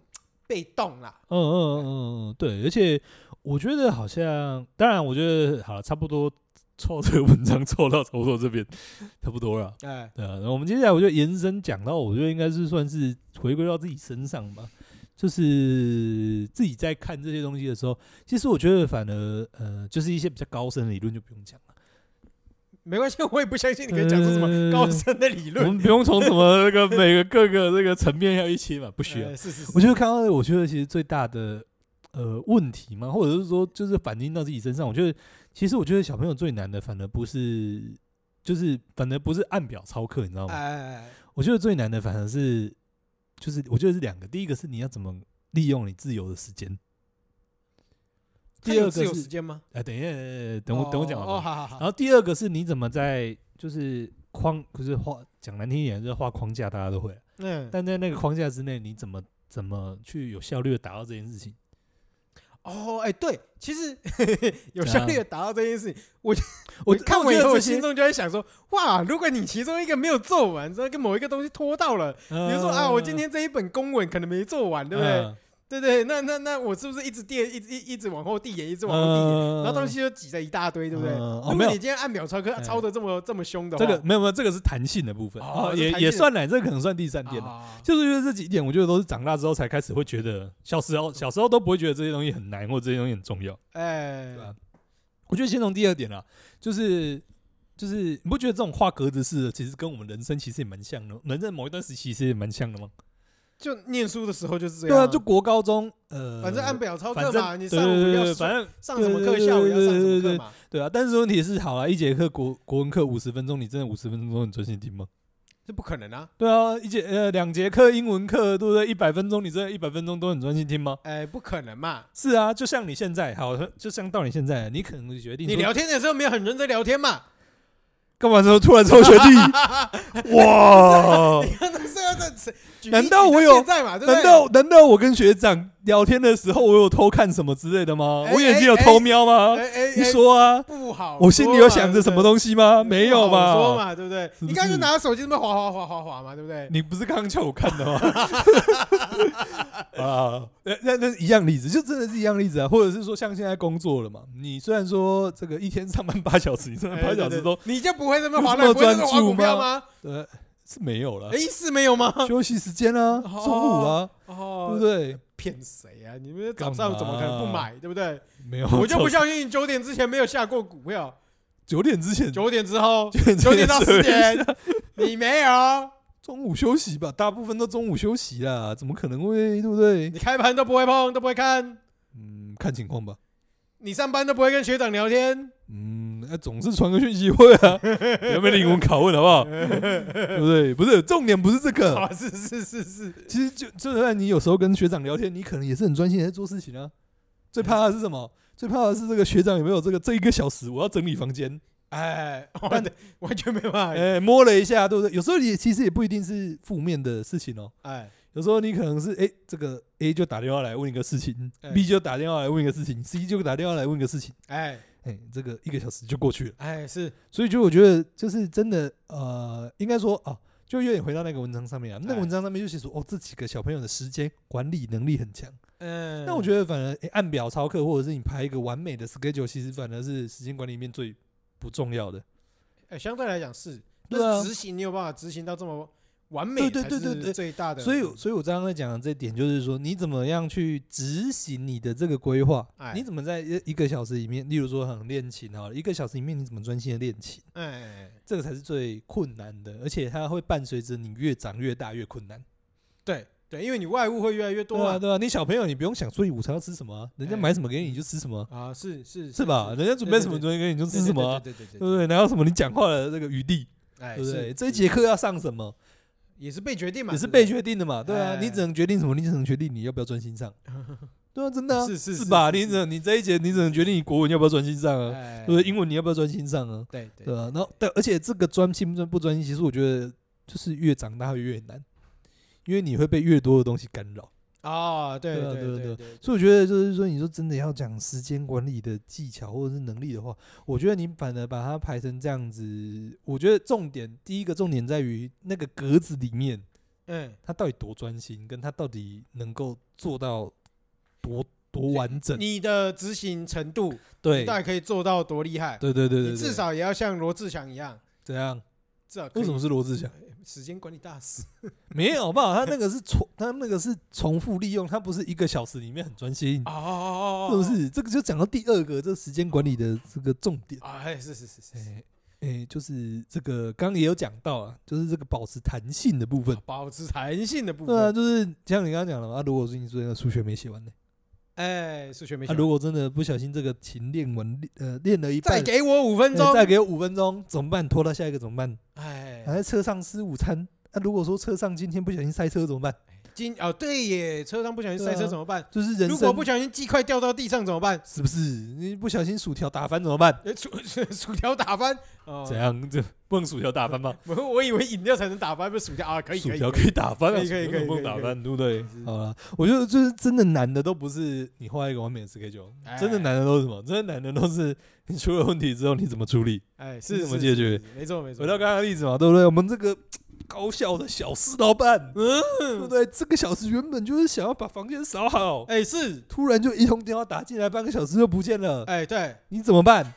被动啦。 对，而且我觉得好像，当然我觉得好了，差不多凑这个文章凑到差不多这边差不多了。对啊，然后我们接下来我就延伸讲到，我觉得应该是算是回归到自己身上吧。就是自己在看这些东西的时候，其实我觉得反而就是一些比较高深的理论就不用讲了。 没关系，我也不相信你可以讲出什么高深的理论。 我们不用从什么那个每个各个这个层面要一切嘛，不需要。 是。 我觉得看到，我觉得其实最大的问题嘛，或者是说就是反映到自己身上，我觉得其实我觉得小朋友最难的反而不是按表操课，你知道吗？我觉得最难的反而是。就是我觉得是2个，第一个是你要怎么利用你自由的时间，第二个是自由时间吗？ 等一下，等我讲完。 好。 然后第二个是你怎么在就是讲难听一点就是画框架，大家都会。但在那个框架之内，你怎么去有效率的达到这件事情？ 对，其实有效率的达到这件事情，我看完以后，我心中就在想说，哇，如果你其中一个没有做完，之后跟某一个东西拖到了，比如说我今天这一本公文可能没做完，对不对？对，那我是不是一直往后递延，一直往后递延，然后东西就挤在一大堆，对不对？如果你今天按表操课抄的这么凶的话， 这个没有，这个是弹性的部分，也算了，这个可能算第3点了。就是因为这几点，我觉得都是长大之后才开始会觉得，小时候都不会觉得这些东西很难，或者这些东西很重要。对吧？我觉得先从第2点啦，就是你不觉得这种画格子式的，其实跟我们人生其实也蛮像的，人生某一段时期其实也蛮像的吗？ 就念书的时候就是这样。 对啊，就国高中， 反正按表操课嘛，你上午要反正上什么课，下午要上什么课嘛。 对啊，但是问题是，好了，一节课国文课50分钟，你真的50分钟你专心听吗？ 这不可能啊。 对啊，2节课英文课，对不对？100分钟，你真的100分钟都很专心听吗？ 不可能嘛。 是啊，就像你现在，就像到你现在，你可能决定你聊天的时候没有很认真聊天嘛。 干嘛突然抽学弟？哇！难道我有？难道我跟学长聊天的时候，我有偷看什么之类的吗？我眼睛有偷瞄吗？你说啊， 不好。 我心里有想着什么东西吗？没有嘛？ 说嘛，对不对？你刚刚就拿手机这么滑嘛，对不对？ 你不是刚刚叫我看的吗？那一样例子，就真的是一样例子啊。或者是说，像现在工作了嘛，你虽然说这个一天上班8小时，你上班8小时都， 你就不会这么滑，不会这么滑股票吗？ 对。是没有了， 是没有吗？ 休息时间啊，中午啊，对不对？ 骗谁啊？你们早上怎么可能不买，对不对？ 没有， 我就不相信你9点之前没有下过股票。 9点之前 ，9点之后，9点到10点，你没有？ 中午休息吧，大部分都中午休息啦，怎么可能会，对不对？ 你开盘都不会碰，都不会看， 看情况吧。 你上班都不会跟学长聊天， 总是传个讯息会啊，有没有灵魂拷问好不好？对不对？不是重点，不是这个。 是。 其实就算你有时候跟学长聊天，你可能也是很专心在做事情啊。最怕的是什么？最怕的是这个学长有没有这1个小时我要整理房间？ 完全没办法。 摸了一下，对不对？有时候其实也不一定是负面的事情哦。有时候你可能是这个 A 就打电话来问一个事情，B 就打电话来问一个事情，C 就打电话来问一个事情，这个1个小时就过去了， 是， 所以我觉得就是真的，应该说就有点回到那个文章上面啊，那个文章上面就写说，这几个小朋友的时间管理能力很强，那我觉得反而按表操课，或者是你排一个完美的 schedule， 其实反而是时间管理里面最不重要的， 相对来讲是，但是执行你有办法执行到这么完美才是最大的。 所以我刚刚在讲的这点就是说，你怎么样去执行你的这个规划？你怎么在1个小时里面，例如说练琴1个小时里面你怎么专心的练琴？这个才是最困难的，而且它会伴随着你越长越大越困难。 对，因为你外物会越来越多对啊，你小朋友你不用想说你午餐要吃什么，人家买什么给你就吃什么是吧？人家准备什么东西给你就吃什么，对不对？哪有什么你讲话的这个余地？对不对？这一节课要上什么？ 也是被决定嘛， 也是被决定的嘛，对啊，你只能决定什么？你只能决定你要不要专心上，对啊，真的是吧？你这一节你只能决定你国文要不要专心上啊，对不对？英文你要不要专心上啊？对啊，然后而且这个专心不专心，其实我觉得就是越长大会越难，因为你会被越多的东西干扰。对，所以我觉得就是说，你说真的要讲时间管理的技巧或者是能力的话，我觉得你反而把它排成这样子，我觉得第一个重点在于那个格子里面， 他到底多专心，跟他到底能够做到多完整， 你的执行程度， 对， 你到底可以做到多厉害？ 对，你至少也要像罗志祥一样。 怎样？ 至少为什么是罗志祥？ 时间管理大师没有，好不好？他那个是重复利用，他不是1个小时里面很专心是不是？这个就讲到第2个，这时间管理的这个重点是，就是这个刚刚也有讲到啊，就是这个保持弹性的部分，对啊，就是像你刚刚讲的嘛，如果说你昨天的数学没写完呢？ 数学没写完， 如果真的不小心这个琴练了一半， 再给我5分钟， 再给我5分钟，怎么办？拖到下一个怎么办？还在车上吃午餐，如果说车上今天不小心塞车怎么办？ 对耶，车上不小心塞车怎么办？ 就是人生， 如果不小心鸡块掉到地上怎么办？ 是不是？你不小心薯条打翻怎么办？ 薯条打翻， 怎样？这不能薯条打翻吗？ 我以为饮料才能打翻，不是薯条啊？可以， 薯条可以打翻， 可以， 不能打翻，对不对？好了，我觉得就是真的难的都不是你画一个完美的 schedule， 真的难的都是什么？真的难的都是你出了问题之后你怎么处理？ 是怎么解决？ 没错。回到刚刚的例子嘛，对不对？我们这个高效的小事老板，对不对？这个小时原本就是想要把房间扫好， 是， 突然就一通电话打进来，半个小时就不见了， 对， 你怎么办？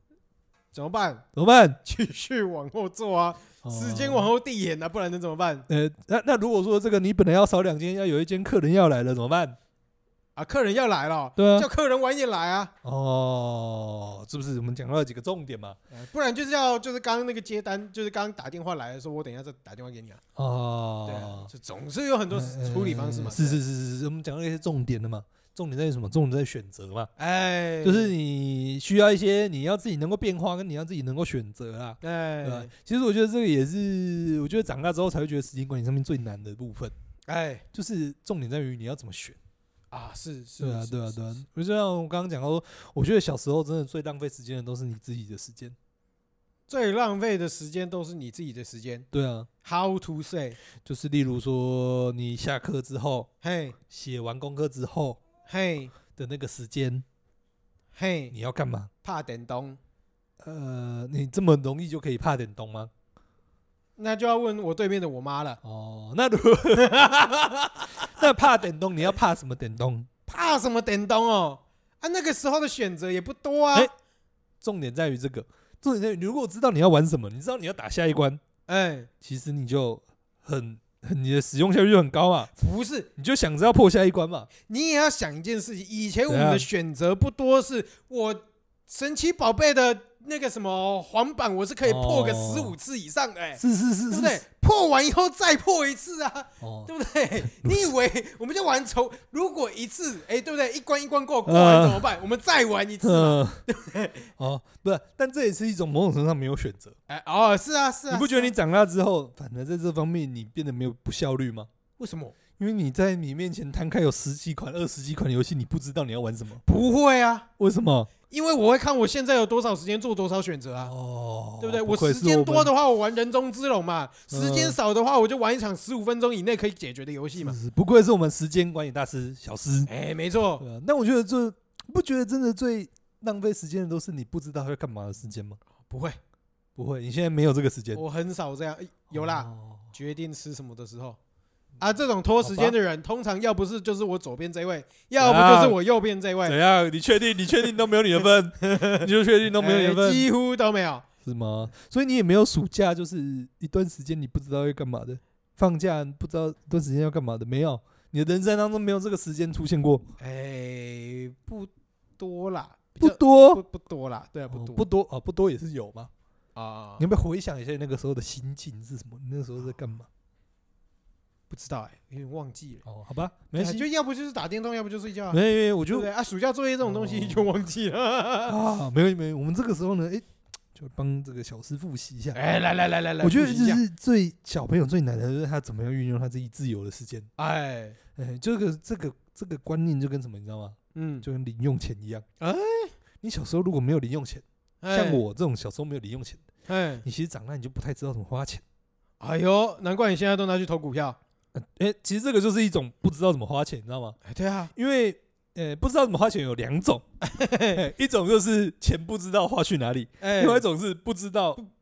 继续往后做啊，时间往后递延啊，不然能怎么办？ 那如果说这个你本来要扫2间，要有1间客人要来了，怎么办？ 客人要来了， 对啊， 叫客人晚一点来啊。 是不是？我们讲到了几个重点嘛， 不然就是刚刚那个接单，就是刚刚打电话来的时候，我等一下再打电话给你啊。对啊，就总是有很多处理方式嘛。 是，我们讲到一些重点的嘛。重点在于什么？重点在选择嘛。 就是你需要一些你要自己能够变化，跟你要自己能够选择啦。对吧？其实我觉得这个也是，我觉得长大之后才会觉得时间管理上面最难的部分。就是重点在于你要怎么选。 是， 对啊。就像我刚刚讲到，我觉得小时候真的最浪费时间的都是你自己的时间， 最浪费的时间都是你自己的时间。 对啊 ，How to say？ 就是例如说，你下课之后，写完功课之后，的那个时间，你要干嘛？ 拍电动。 你这么容易就可以拍电动吗？ 那就要问我对面的我妈了。 那如果那怕电动，你要怕什么电动？ 怕什么电动哦？那个时候的选择也不多啊。 重点在于这个，重点在于你如果知道你要玩什么，你知道你要打下一关，其实你就你的使用效率就很高嘛。 不是， 你就想着要破下一关嘛。 你也要想一件事情，以前我们的选择不多，是我神奇宝贝的那个什么黄版，我是可以破个15次以上的。 是， 对不对？破完以后再破一次啊，对不对？你以为我们就玩如果一次，对不对？一关一关过完怎么办？我们再玩一次嘛，对不对？ 不是，但这也是一种某种程度上没有选择。 是啊。 你不觉得你长大之后，反而在这方面你变得没有不效率吗？ 为什么？ 因为你在你面前摊开有10几款、20几款游戏，你不知道你要玩什么。 不会啊， 为什么？ 因为我会看我现在有多少时间做多少选择啊。对不对？我时间多的话，我玩人中之龙嘛；时间少的话，我就玩一场15分钟以内可以解决的游戏嘛。 不愧是我们时间管理大师小施。 没错。 那我觉得不觉得真的最浪费时间的都是你不知道要干嘛的时间吗？ 不会， 你现在没有这个时间。 我很少这样。有啦，决定吃什么的时候。这种拖时间的人，通常要不是就是我左边这位，要不就是我右边这位。 怎样？你确定都没有你的份？你就确定都没有你的份？ 几乎都没有， 是吗？所以你也没有暑假，就是一段时间你不知道要干嘛的，放假不知道一段时间要干嘛的，没有？你的人生当中没有这个时间出现过？ 不多啦， 不多啦，对啊， 不多也是有嘛。你要不要回想一下那个时候的心境是什么？你那个时候在干嘛？ 不知道有点忘记了。 好吧，没关系， 就要不就是打电动，要不就睡觉。 没，我就暑假作业这种东西就忘记了。 没，我们这个时候呢，就帮这个小师复习一下。 来， 我觉得就是小朋友最难的就是他怎么样运用他自己自由的时间。这个观念就跟什么你知道吗？就跟零用钱一样。你小时候如果没有零用钱，像我这种小时候没有零用钱的，你其实长大你就不太知道怎么花钱。 难怪你现在都拿去投股票。 其实这个就是一种不知道怎么花钱，你知道吗？ 对啊， 因为不知道怎么花钱有2种，一种就是钱不知道花去哪里，另外一种是不知道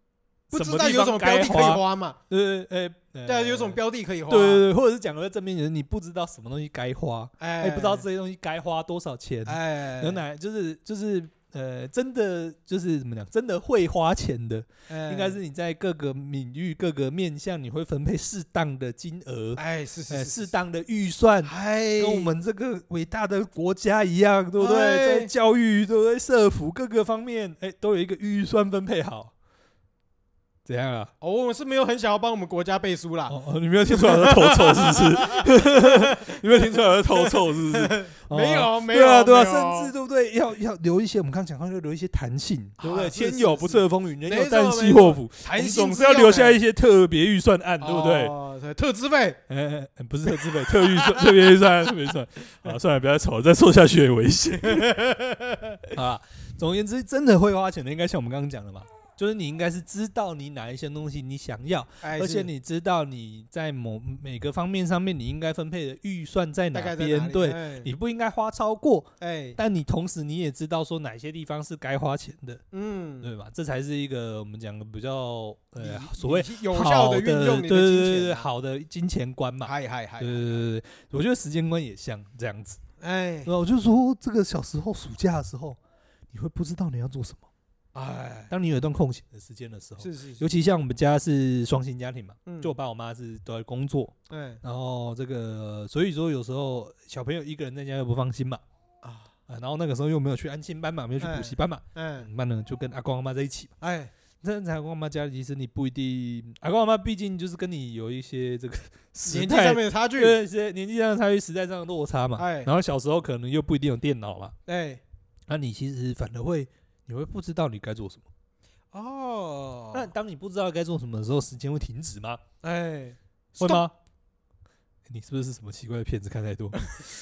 不知道有什么标的可以花嘛？ 对， 对啊，有什么标的可以花？ 对，或者是讲的正面就是你不知道什么东西该花， 哎， 不知道这些东西该花多少钱，有哪就是真的就是怎么讲，真的会花钱的，应该是你在各个领域、各个面向，你会分配适当的金额，适当的预算，跟我们这个伟大的国家一样，对不对？在教育，对不对？社福各个方面，都有一个预算分配好。怎样啊？ 我们是没有很想要帮我们国家背书啦。 你没有听出来我在偷臭是不是？你没有听出来我在偷臭是不是？ 没有， 对啊，甚至对不对？要留一些，我们刚刚讲到要留一些弹性，对不对？天有不测风云，人有旦夕祸福，弹性总是要留下一些特别预算案，对不对？ 特资费， 不是特资费，特预算，特别预算，特别预算。啊，算了，不要吵了，再说下去也危险。啊，总而言之，真的会花钱的，应该像我们刚刚讲的嘛。就是你应该是知道你哪一些东西你想要，而且你知道你在每个方面上面你应该分配的预算在哪边，对，你不应该花超过，但你同时你也知道说哪些地方是该花钱的，对吧？这才是一个我们讲的比较所谓有效的运用你的金钱， 对，好的金钱观嘛，对，我觉得时间观也像这样子，我就说这个小时候暑假的时候，你会不知道你要做什么。当你有一段空闲的时间的时候，尤其像我们家是双薪家庭嘛，就我爸我妈是都在工作，然后这个所以说有时候小朋友一个人在家又不放心嘛，然后那个时候又没有去安亲班嘛，没有去补习班嘛，那呢就跟阿公阿妈在一起嘛，那在阿公阿妈家其实你不一定，阿公阿妈毕竟就是跟你有一些这个年纪上面的差距， 对，年纪上的差距，时代上的落差嘛，然后小时候可能又不一定有电脑嘛，那你其实反而你会不知道你该做什么那当你不知道该做什么的时候，时间会停止吗？会吗？你是不是什么奇怪的片子看太多？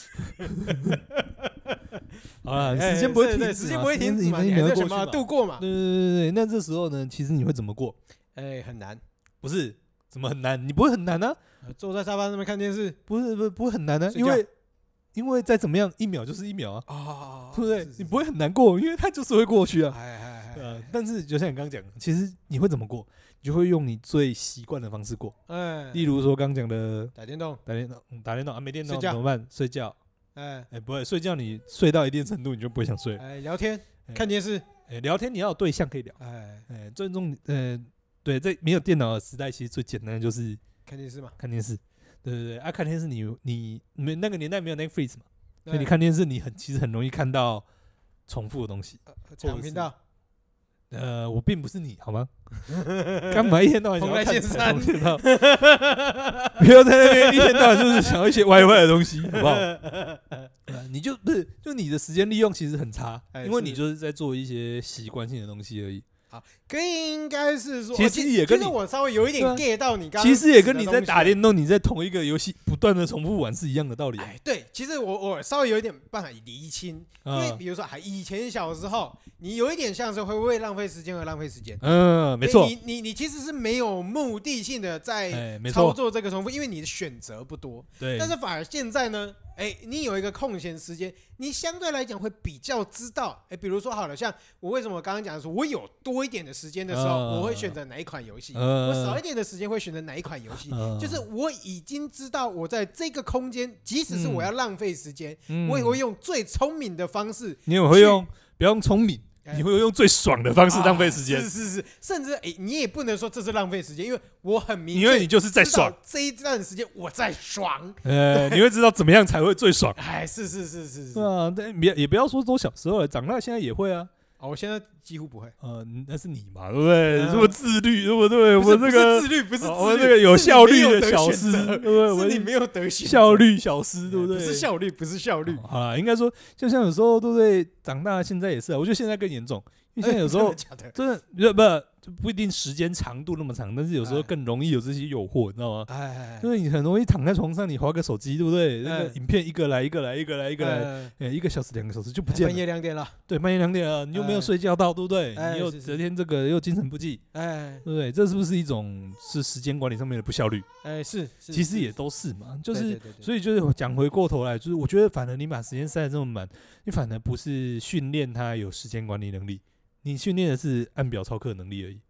好了，时间不会停止， 时间不会停止嘛，你还在想办法度过嘛？ 对，那这时候呢，其实你会怎么过？ 很难， 不是怎么很难？你不会很难啊？ 坐在沙发上面看电视， 不会很难啊，因为再怎么样，1秒就是1秒啊，对不对？你不会很难过，因为它就是会过去啊。但是就像你刚刚讲的，其实你会怎么过？你就会用你最习惯的方式过。例如说刚讲的打电动啊，没电动怎么办？睡觉。不会睡觉，你睡到一定程度，你就不会想睡。 聊天，看电视。 聊天你要有对象可以聊。尊重对，在没有电脑的时代，其实最简单的就是看电视嘛。 看电视。对，看电视你那个年代没有 Netflix 嘛，所以你看电视其实很容易看到重复的东西。 长频道。 我并不是你好吗？干嘛一天到晚想要看长频道？不要在那边一天到晚就是想要一些歪歪的东西，好不好？你就你的时间利用其实很差，因为你就是在做一些习惯性的东西而已。 应该是说， 其实我稍微有一点 get 到你刚刚， 其实也跟你在打电动，你在同一个游戏不断的重复玩是一样的道理。 对，其实我稍微有一点办法厘清，因为比如说，以前小时候，你有一点像是会不会浪费时间而浪费时间。 没错。 你其实是没有目的性的在操作这个重复，因为你的选择不多。 对。 但是反而现在呢，你有一个空闲时间，你相对来讲会比较知道，比如说好了，像我为什么刚刚讲说，我有多一点的时间的时候，我会选择哪一款游戏；我少一点的时间会选择哪一款游戏。就是我已经知道我在这个空间，即使是我要浪费时间，我也会用最聪明的方式。 你也会用，不要用聪明。你会用最爽的方式浪费时间， 是，甚至你也不能说这是浪费时间，因为我很明确， 因为你就是在爽这一段时间我在爽， 你会知道怎么样才会最爽。 是， 但也不要说都小时候了，长大现在也会啊。 我现在几乎不会。 那是你嘛，对不对？这么自律，对不对？我这个自律不是自律， 我这个有效率的小师，对不对？ 是你没有得选效率小师，对不对？ 不是效率，不是效率。 应该说，就像有时候，对不对？长大现在也是，我觉得现在更严重，因为现在有时候真的不一定时间长度那么长，但是有时候更容易有这些诱惑，你知道吗？就是你很容易躺在床上，你滑个手机，对不对？那个影片一个来，1个小时、2个小时就不见了。 半夜2点了， 对，半夜2点了，你又没有睡觉到，对不对？你又昨天这个又精神不济，对不对？这是不是一种时间管理上面的不效率？ 是， 其实也都是嘛，就是所以就是讲回过头来，就是我觉得反而你把时间塞得这么满，你反而不是训练他有时间管理能力。你训练的是按表操课能力而已。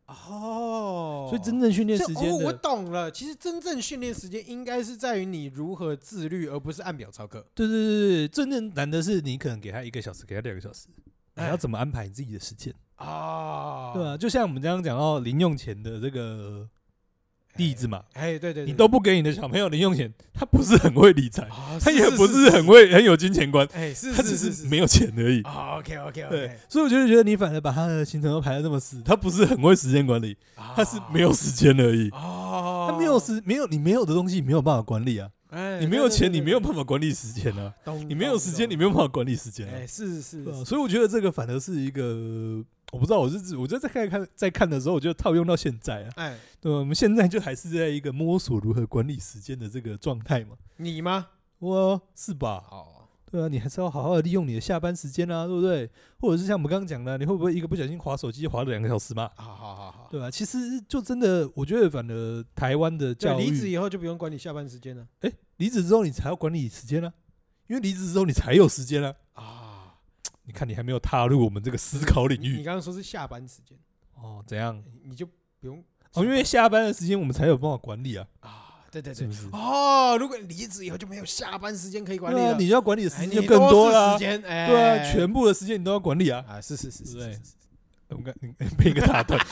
哦， 所以真正训练时间我懂了。其实真正训练时间应该是在于你如何自律，而不是按表操课。 对，真正难的是你可能给他1个小时，给他2个小时，你要怎么安排你自己的时间啊？对啊，就像我们刚刚讲到零用钱的这个例子嘛， 对， 你都不给你的小朋友零用钱，他不是很会理财，他也不是很有金钱观，他只是没有钱而已。 OK， 对，所以我觉得你反而把他的行程都排得那么死，他不是很会时间管理，他是没有时间而已。他你没有的东西，你没有办法管理啊。你没有钱，你没有办法管理时间啊。你没有时间，你没有办法管理时间啊。 是， 所以我觉得这个反而是一个。我不知道，我觉得在看的时候，我觉得套用到现在啊，对吧？我们现在就还是在一个摸索如何管理时间的这个状态嘛。 你吗？ 我是吧？对啊，你还是要好好的利用你的下班时间啊，对不对？或者是像我们刚刚讲的，你会不会一个不小心滑手机滑了2个小时嘛？ 好， 对吧？其实就真的，我觉得反而台湾的教育， 离职以后就不用管理下班时间了。 离职之后你才要管理时间啊，因为离职之后你才有时间啊。你看，你还没有踏入我们这个思考领域。 你刚刚说是下班时间怎样？ 你就不用因为下班的时间我们才有办法管理啊。 对， 是不是？ 如果离职以后就没有下班时间可以管理了， 你要管理的时间就更多了。 对啊，全部的时间你都要管理啊。 是， 对。我们被一个打断，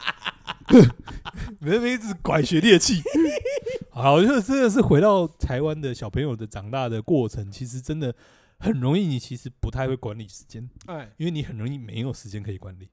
你一直拐学弟的气。好，我觉得真的是回到台湾的小朋友的长大的过程，其实真的。很容易，你其实不太会管理时间，因为你很容易没有时间可以管理。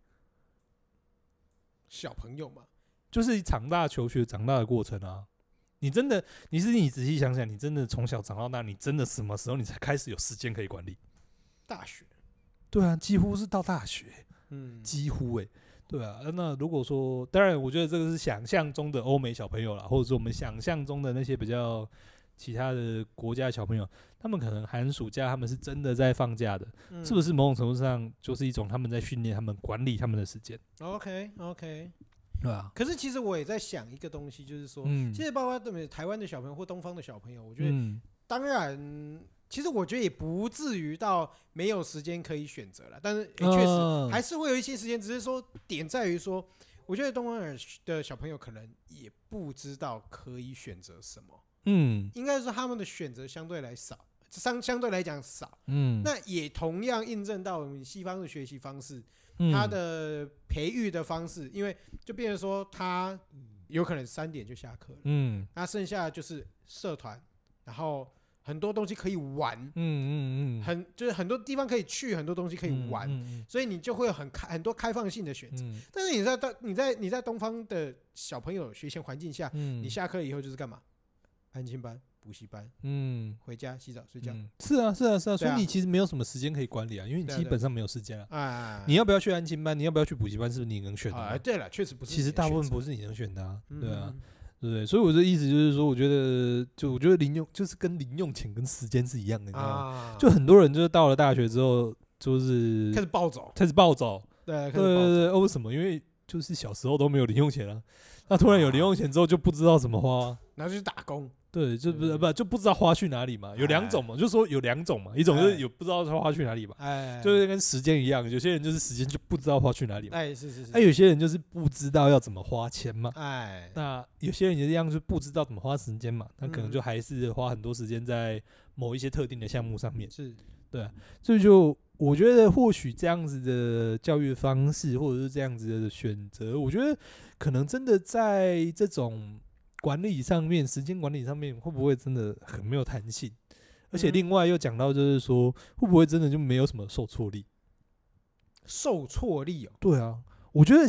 小朋友嘛， 就是长大求学长大的过程啊。你仔细想想，你真的从小长到大，你真的什么时候你才开始有时间可以管理？ 大学。 对啊，几乎是到大学，几乎对啊。那如果说，当然，我觉得这个是想象中的欧美小朋友啦，或者说我们想象中的那些比较。其他的国家的小朋友，他们可能寒暑假他们是真的在放假的，是不是某种程度上就是一种他们在训练他们管理他们的时间 ？OK， 对啊。 可是其实我也在想一个东西，就是说，其实包括台湾的小朋友或东方的小朋友，我觉得，当然，其实我觉得也不至于到没有时间可以选择了，但是确实还是会有一些时间，只是说点在于说，我觉得东方的小朋友可能也不知道可以选择什么。应该说他们的选择相对来少，相对来讲少。那也同样印证到我们西方的学习方式，他的培育的方式，因为就变成说他有可能3点就下课了，那剩下就是社团，然后很多东西可以玩，就是很多地方可以去，很多东西可以玩，所以你就会有很多开放性的选择。但是你在东方的小朋友学习环境下，你下课以后就是干嘛？安亲班、补习班，回家洗澡睡觉。 是啊，所以你其实没有什么时间可以管理啊，因为你基本上没有时间啊。你要不要去安亲班？你要不要去补习班？是不是你能选的？ 对了，确实不是。 其实大部分不是你能选的啊，对啊，对不对？所以我的意思就是说，我觉得零用就是跟零用钱跟时间是一样的，你知道吗？就很多人就是到了大学之后，就是开始暴走， 对，为什么？因为就是小时候都没有零用钱啊，那突然有零用钱之后就不知道怎么花， 然后就去打工。 对，就不知道花去哪里嘛，有2种嘛，就是说有2种嘛，一种就是有不知道花去哪里嘛，就是跟时间一样，有些人就是时间就不知道花去哪里嘛， 是， 有些人就是不知道要怎么花钱嘛， 那有些人也一样，就是不知道怎么花时间嘛，那可能就还是花很多时间在某一些特定的项目上面，对啊，所以就我觉得或许这样子的教育方式，或者是这样子的选择，我觉得可能真的在这种管理上面，时间管理上面，会不会真的很没有弹性？而且另外又讲到，就是说，会不会真的就没有什么受挫力？ 受挫力哦， 对啊，我觉得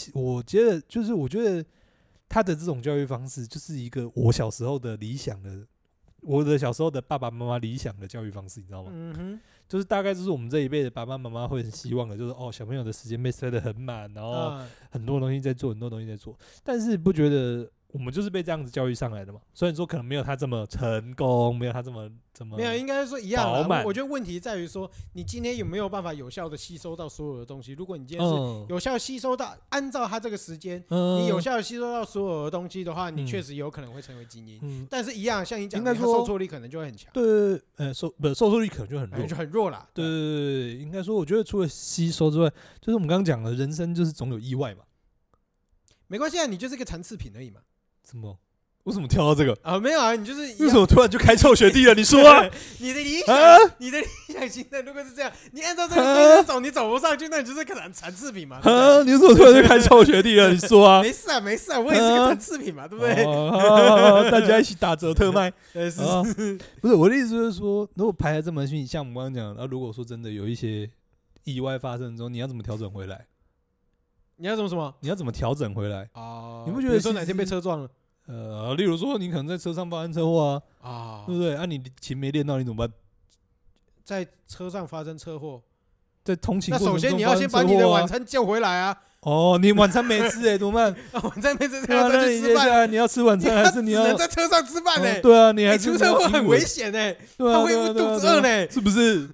他的这种教育方式，就是一个我小时候的理想的，我的小时候的爸爸妈妈理想的教育方式，你知道吗？就是大概就是我们这一辈的爸爸妈妈会很希望的，就是小朋友的时间被塞得很满，然后很多东西在做，但是不觉得。我们就是被这样子教育上来的嘛，虽然说可能没有他这么成功，没有他这么没有，应该说一样啦。我觉得问题在于说，你今天有没有办法有效的吸收到所有的东西？如果你今天是有效吸收到，按照他这个时间，你有效的吸收到所有的东西的话，你确实有可能会成为精英。但是一样，像你讲的，他受挫力可能就会很强。 对，受挫力可能就很弱， 就很弱啦。 对，应该说，我觉得除了吸收之外，就是我们刚刚讲的人生就是总有意外嘛。 没关系啊，你就是个残次品而已嘛。 什么？为什么跳到这个啊？没有啊，你就是为什么突然就开臭学弟了？你说啊， 你的理想，你的理想型的如果是这样，你按照这个规则走，你走不上去，那你就是个残次品嘛。 你为什么突然就开臭学弟了？你说啊， 没事啊，没事啊，我也是个残次品嘛，对不对？ 大家一起打折特卖。 是不是我的意思就是说，如果排的这么细，像我们刚刚讲，然后如果说真的有一些意外发生之后，你要怎么调整回来？ 你要怎么什么？ 你要怎么调整回来啊？ 你不觉得说哪天被车撞了？ 例如说你可能在车上发生车祸啊， 对不对？你琴没练到，你怎么办？ 在车上发生车祸， 在通勤过程中那首先你要先把你的晚餐叫回来啊！ 哦，你晚餐没吃怎么办？ 晚餐没吃，要再去吃饭。 你要吃晚餐还是你要只能在车上吃饭呢？ 对啊，你还出车祸很危险呢，他会肚子饿呢， 是不是？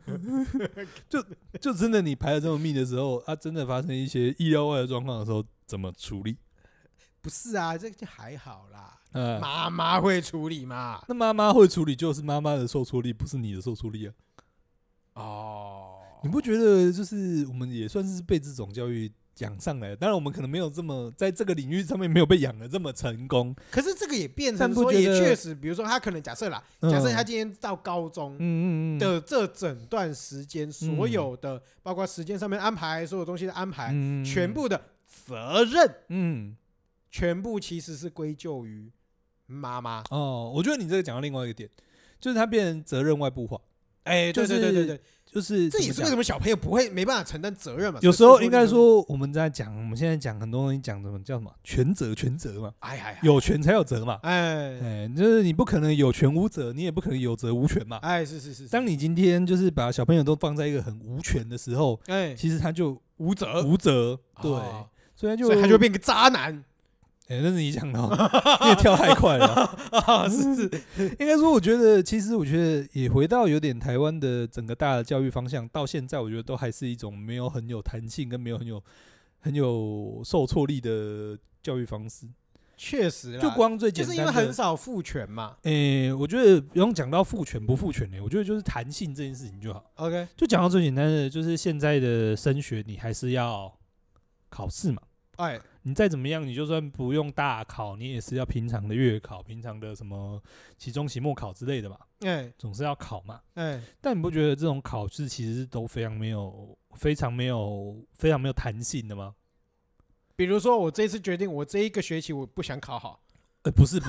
就真的你排的这么密的时候，真的发生一些意料外的状况的时候，怎么处理？ 不是啊，这就还好啦。妈妈会处理嘛？ 那妈妈会处理，就是妈妈的受挫力，不是你的受挫力啊。 哦， 你不觉得就是我们也算是被这种教育养上来的？当然，我们可能没有这么在这个领域上面没有被养的这么成功。 可是这个也变成说，也确实，比如说他可能假设他今天到高中的这整段时间，所有的包括时间上面安排，所有东西的安排，全部的责任，全部其实是归咎于妈妈。 哦，我觉得你这个讲到另外一个点，就是它变成责任外部化。 对， 就是这也是为什么小朋友没办法承担责任嘛。 有时候应该说我们现在讲很多东西讲什么叫什么全责嘛，有权才有责嘛，就是你不可能有权无责，你也不可能有责无权嘛， 是。 当你今天就是把小朋友都放在一个很无权的时候，其实他就无责， 对，所以他就变个渣男。 那是你讲的，你也跳太快了。 是， 应该说，我觉得也回到有点台湾的整个大的教育方向，到现在我觉得都还是一种没有很有弹性跟没有很有受挫力的教育方式。 确实啦， 就光最简单的， 就是因为很少父权嘛。 我觉得不用讲到父权不父权我觉得就是弹性这件事情就好。 OK， 就讲到最简单的，就是现在的升学，你还是要考试嘛。你再怎么样，你就算不用大考，你也是要平常的月考、平常的什么期中、期末考之类的嘛。总是要考嘛。但你不觉得这种考试其实都非常没有弹性的吗？ 比如说，我这次决定，我这一个学期我不想考好。 不是，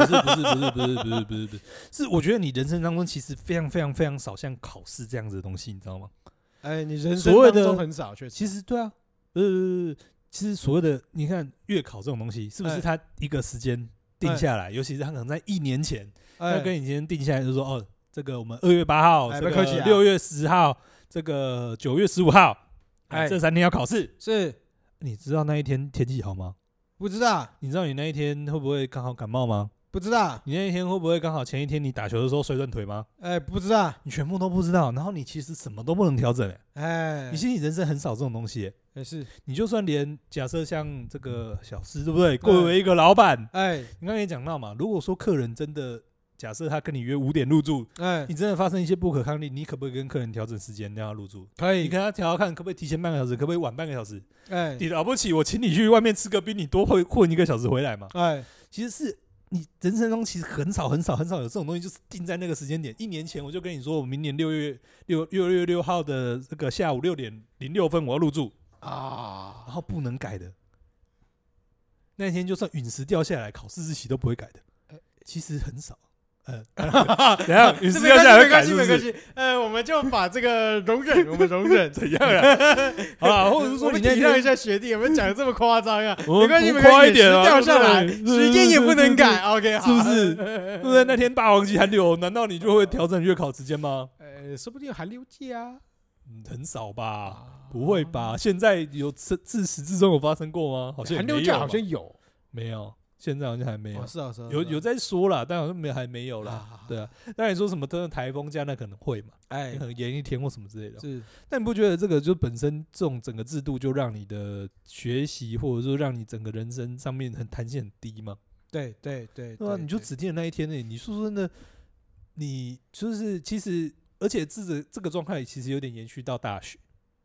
是我觉得你人生当中其实非常非常非常少像考试这样子的东西，你知道吗？ 你人生当中很少，确实。 其实对啊，其实所谓的你看月考这种东西，是不是它一个时间定下来？尤其是他可能在1年前，他跟你今天定下来，就说这个我们2月8号，这个6月10号，这个9月15号，这3天要考试。 是， 你知道那一天天气好吗？ 不知道。 你知道你那一天会不会刚好感冒吗？ 不知道。 你那一天会不会刚好前一天你打球的时候摔断腿吗？ 不知道。 你全部都不知道，然后你其实什么都不能调整。你其实你人生很少这种东西。 是， 你就算连假设像这个小施，对不对？作为一个老板，你刚才也讲到嘛，如果说客人真的假设他跟你约5点入住，你真的发生一些不可抗力，你可不可以跟客人调整时间让他入住？ 可以， 你跟他调看可不可以提前半个小时，可不可以晚半个小时？你了不起，我请你去外面吃个冰，你多混1个小时回来嘛？其实是你人生中其实很少有这种东西，就是定在那个时间点。1年前我就跟你说，我明年6月6号的这个下午6点06分我要入住。然后不能改的，那天就算陨石掉下来，考试日期都不会改的。其实很少。等下陨石掉下来会改是不是？ 没关系。我们就把这个容忍，我们容忍怎样啊？好啦，或者是说你体谅一下学弟，有没有讲的这么夸张啊？ 没关系， 夸一点啊， 掉下来，时间也不能改。OK， 是不是？对不对？那天霸王级寒流，难道你就会调整月考时间吗？ 说不定有寒流季啊。 很少吧？不会吧？现在有自始至终有发生过吗？好像寒流假好像有， 没有？现在好像还没有。 是啊， 有在说啦，但好像还没有啦。对啊，那你说什么真的台风假，那可能会嘛？可能延1天或什么之类的。 是， 但你不觉得这个就本身这种整个制度就让你的学习或者说让你整个人生上面很弹性很低吗？ 对啊，你就只定了那一天你说真的，你就是其实。而且这个状态其实有点延续到大学，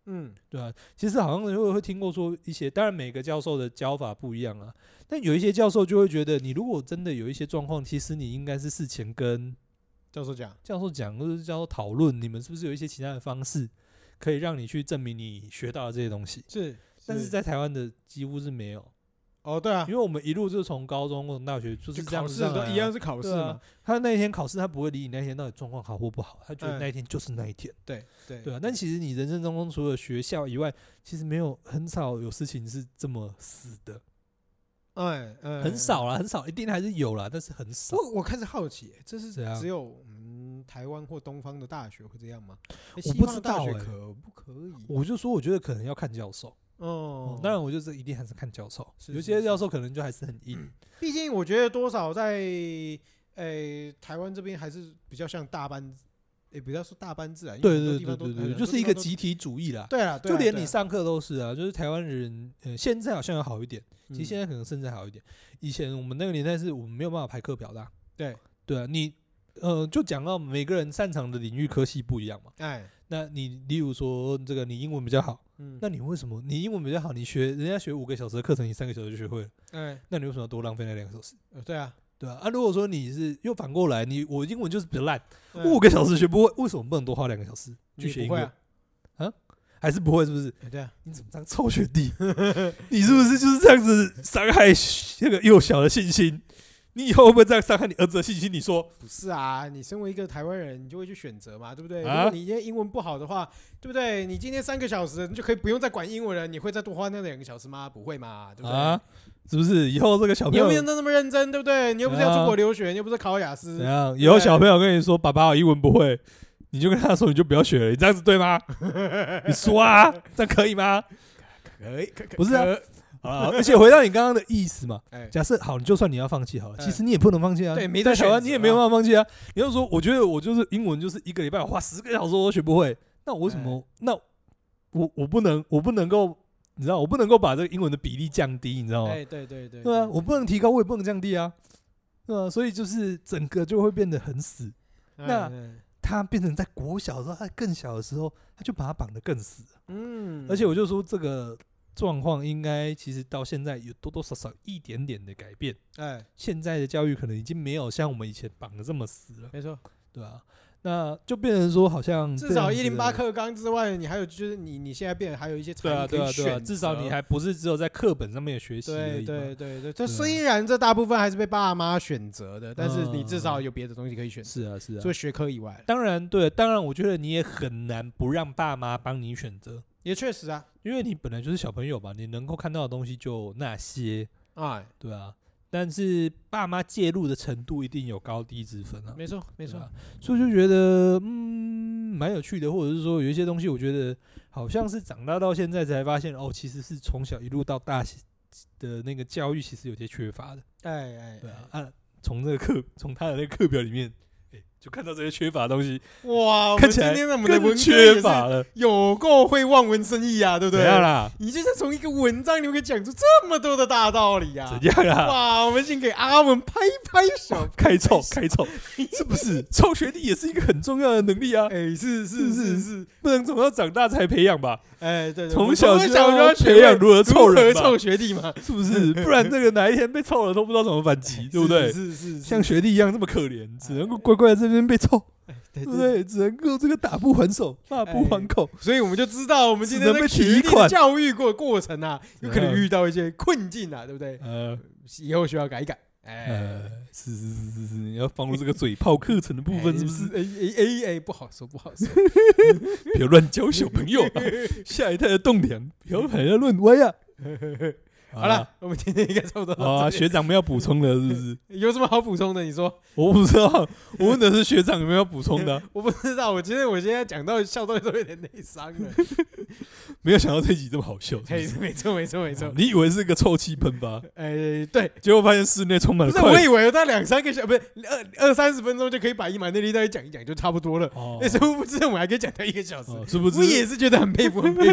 对啊，其实好像会听过说一些，当然每个教授的教法不一样啊，但有一些教授就会觉得，你如果真的有一些状况，其实你应该是事前跟教授讲， 或者是教授讨论，你们是不是有一些其他的方式，可以让你去证明你学到的这些东西。但是在台湾的几乎是没有。 对啊， 因为我们一路就从高中或大学就是这样子上来啊， 都一样是考试嘛。 他那一天考试，他不会理你那一天到底状况好或不好，他觉得那一天就是那一天。 对啊，但其实你人生中除了学校以外，其实很少有事情是这么死的。很少啦，很少，一定还是有啦，但是很少。 我开始好奇，这是只有台湾或东方的大学会这样吗？ 我不知道可不可以？ 我就说，我觉得可能要看教授。当然，我觉得这一定还是看教授。有些教授可能就还是很硬。 毕竟我觉得多少在台湾这边还是比较像大班，不要说大班制啊。 对，就是一个集体主义啦。 对啊， 就连你上课都是啊，就是台湾人，现在好像要好一点，其实现在可能甚至好一点。以前我们那个年代是我们没有办法排课表的。对啊，你就讲到每个人擅长的领域科系不一样嘛。那你例如说这个你英文比较好，那你为什么你英文比较好，人家学5个小时的课程，你3个小时就学会了，那你为什么要多浪费那2个小时？ 对啊， 如果说你是又反过来，我英文就是比较烂，5个小时学不会，为什么不能多花2个小时去学英文？还是不会，是不是？ 对啊， 你怎么这样臭学弟？你是不是就是这样子伤害那个幼小的信心？你以后会不会这样伤害你儿子的信心？你说不是啊？你身为一个台湾人，你就会去选择嘛，对不对？如果你今天英文不好的话，对不对？你今天3个小时，你就可以不用再管英文了，你会再多花那2个小时吗？不会嘛，对不对？ 是不是？以后这个小朋友你又没有那么认真，对不对？你又不是要出国留学，你又不是考雅思， 怎样？以后小朋友跟你说爸爸我英文不会，你就跟他说你就不要学了，你这样子对吗？你说啊，这样可以吗？ 可以， 不是啊。而且回到你刚刚的意思嘛，假设好，就算你要放弃好了，其实你也不能放弃啊。 对，没在台湾你也没有办法放弃啊。你就说，我觉得我就是英文就是1个礼拜我花10个小时我都学不会，那我为什么？那我不能够，你知道，我不能够把这个英文的比例降低，你知道吗？对啊，我不能提高，我也不能降低啊，对啊，所以就是整个就会变得很死。那他变成在国小的时候，他更小的时候，他就把他绑得更死。而且我就说这个状况应该其实到现在有多多少少一点点的改变。现在的教育可能已经没有像我们以前绑得这么死了。 没错， 对啊，那就变成说好像至少108课纲之外，你还有就是你现在变还有一些才艺可以选择。 至少你还不是只有在课本上面的学习而已。 对，这虽然这大部分还是被爸妈选择的，但是你至少有别的东西可以选择。 是啊， 除了学科以外， 当然我觉得你也很难不让爸妈帮你选择。 也确实啊， 因为你本来就是小朋友嘛，你能够看到的东西就那些，对啊。但是爸妈介入的程度一定有高低之分啊。 没错， 所以就觉得蛮有趣的，或者是说有一些东西，我觉得好像是长大到现在才发现，其实是从小一路到大的那个教育其实有些缺乏的。对啊，从他的那个课表里面。就看到这些缺乏的东西， 哇！ 看起来我们的文缺乏了， 有够会望文生义啊，对不对？ 怎样啦？ 你就是从一个文章里面可以讲出这么多的大道理啊！ 怎样啦？ 哇！我们先给阿文拍拍手， 开臭，是不是？臭学弟也是一个很重要的能力啊！ 是， 不能总要长大才培养吧？ 对， 从小就要培养如何臭人嘛， 臭学弟嘛， 是不是？不然这个哪一天被臭了都不知道怎么反击，对不对？ 是， 像学弟一样这么可怜，只能够乖乖在这边被臭，对不对？只能够这个打不还手，骂不还口， 所以我们就知道我们今天的学弟的教育过程啊，有可能遇到一些困境啊，对不对？以后需要改一改。 是，你要放入这个嘴炮课程的部分，是不是？ 不好说，不要乱教小朋友，下一代的栋梁，不要还要乱歪啊！ 好了，我们今天应该差不多。 好啊，学长们要补充的，是不是？ 有什么好补充的？你说。 我不知道，我问的是学长有没有补充的。 我不知道，我觉得我现在讲到笑到都有点内伤了。 没有想到这集这么好笑。 没错。 你以为是个臭气喷发？ 对。 结果发现室内充满了。 不是，我以为他2-3个小，不是20-30分钟就可以把一满内力大概讲一讲就差不多了。殊不知我们还可以讲到1个小时， 是不是？ 我也是觉得很佩服啊。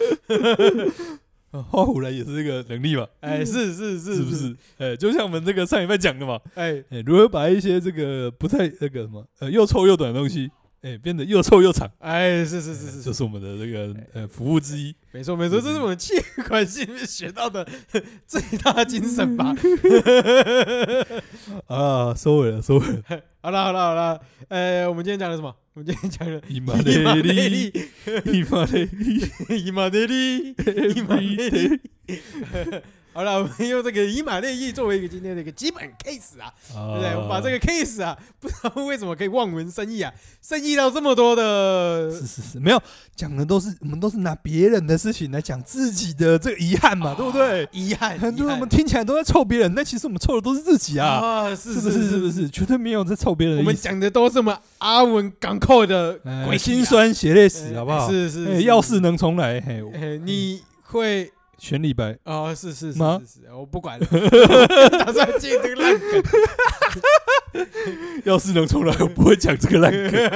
画虎兰也是这个能力嘛？ 是不是？就像我们这个上礼拜讲的嘛，如何把一些这个不太那个什么又臭又短的东西变得又臭又长。 是， 就是我们的这个服务之一。 没错，这是我们企业管系里面学到的最大精神吧。 啊，收尾了。 好了，我们今天讲的什么？我们今天讲的伊玛内利。 好了，我们用这个以马内利作为一个今天的一个基本 case 啊，对不对？我们把这个 case 啊，不知道为什么可以望文生义啊，生义到这么多的， 是，没有讲的我们都是拿别人的事情来讲自己的这个遗憾嘛，对不对？ 遗憾， 很多我们听起来都在臭别人，但其实我们臭的都是自己啊，是不是？绝对没有在臭别人的意思。 我们讲的都是我们阿文港口的鬼辛酸血泪史，好不好？ 是， 要是能重来， 你会。 选李白是，我不管了，打算接这个烂梗。 要是能重来，我不会讲这个烂梗。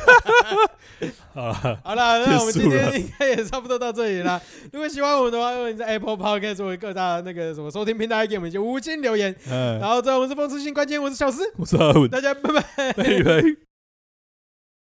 好了，那我们今天应该也差不多到这里了。如果喜欢我们的话，欢迎在 Apple Podcast 作为各大那个什么收听平台给我们一些5星留言。然后，我是风湿性关键，我是小思， 我是阿文， 大家拜拜。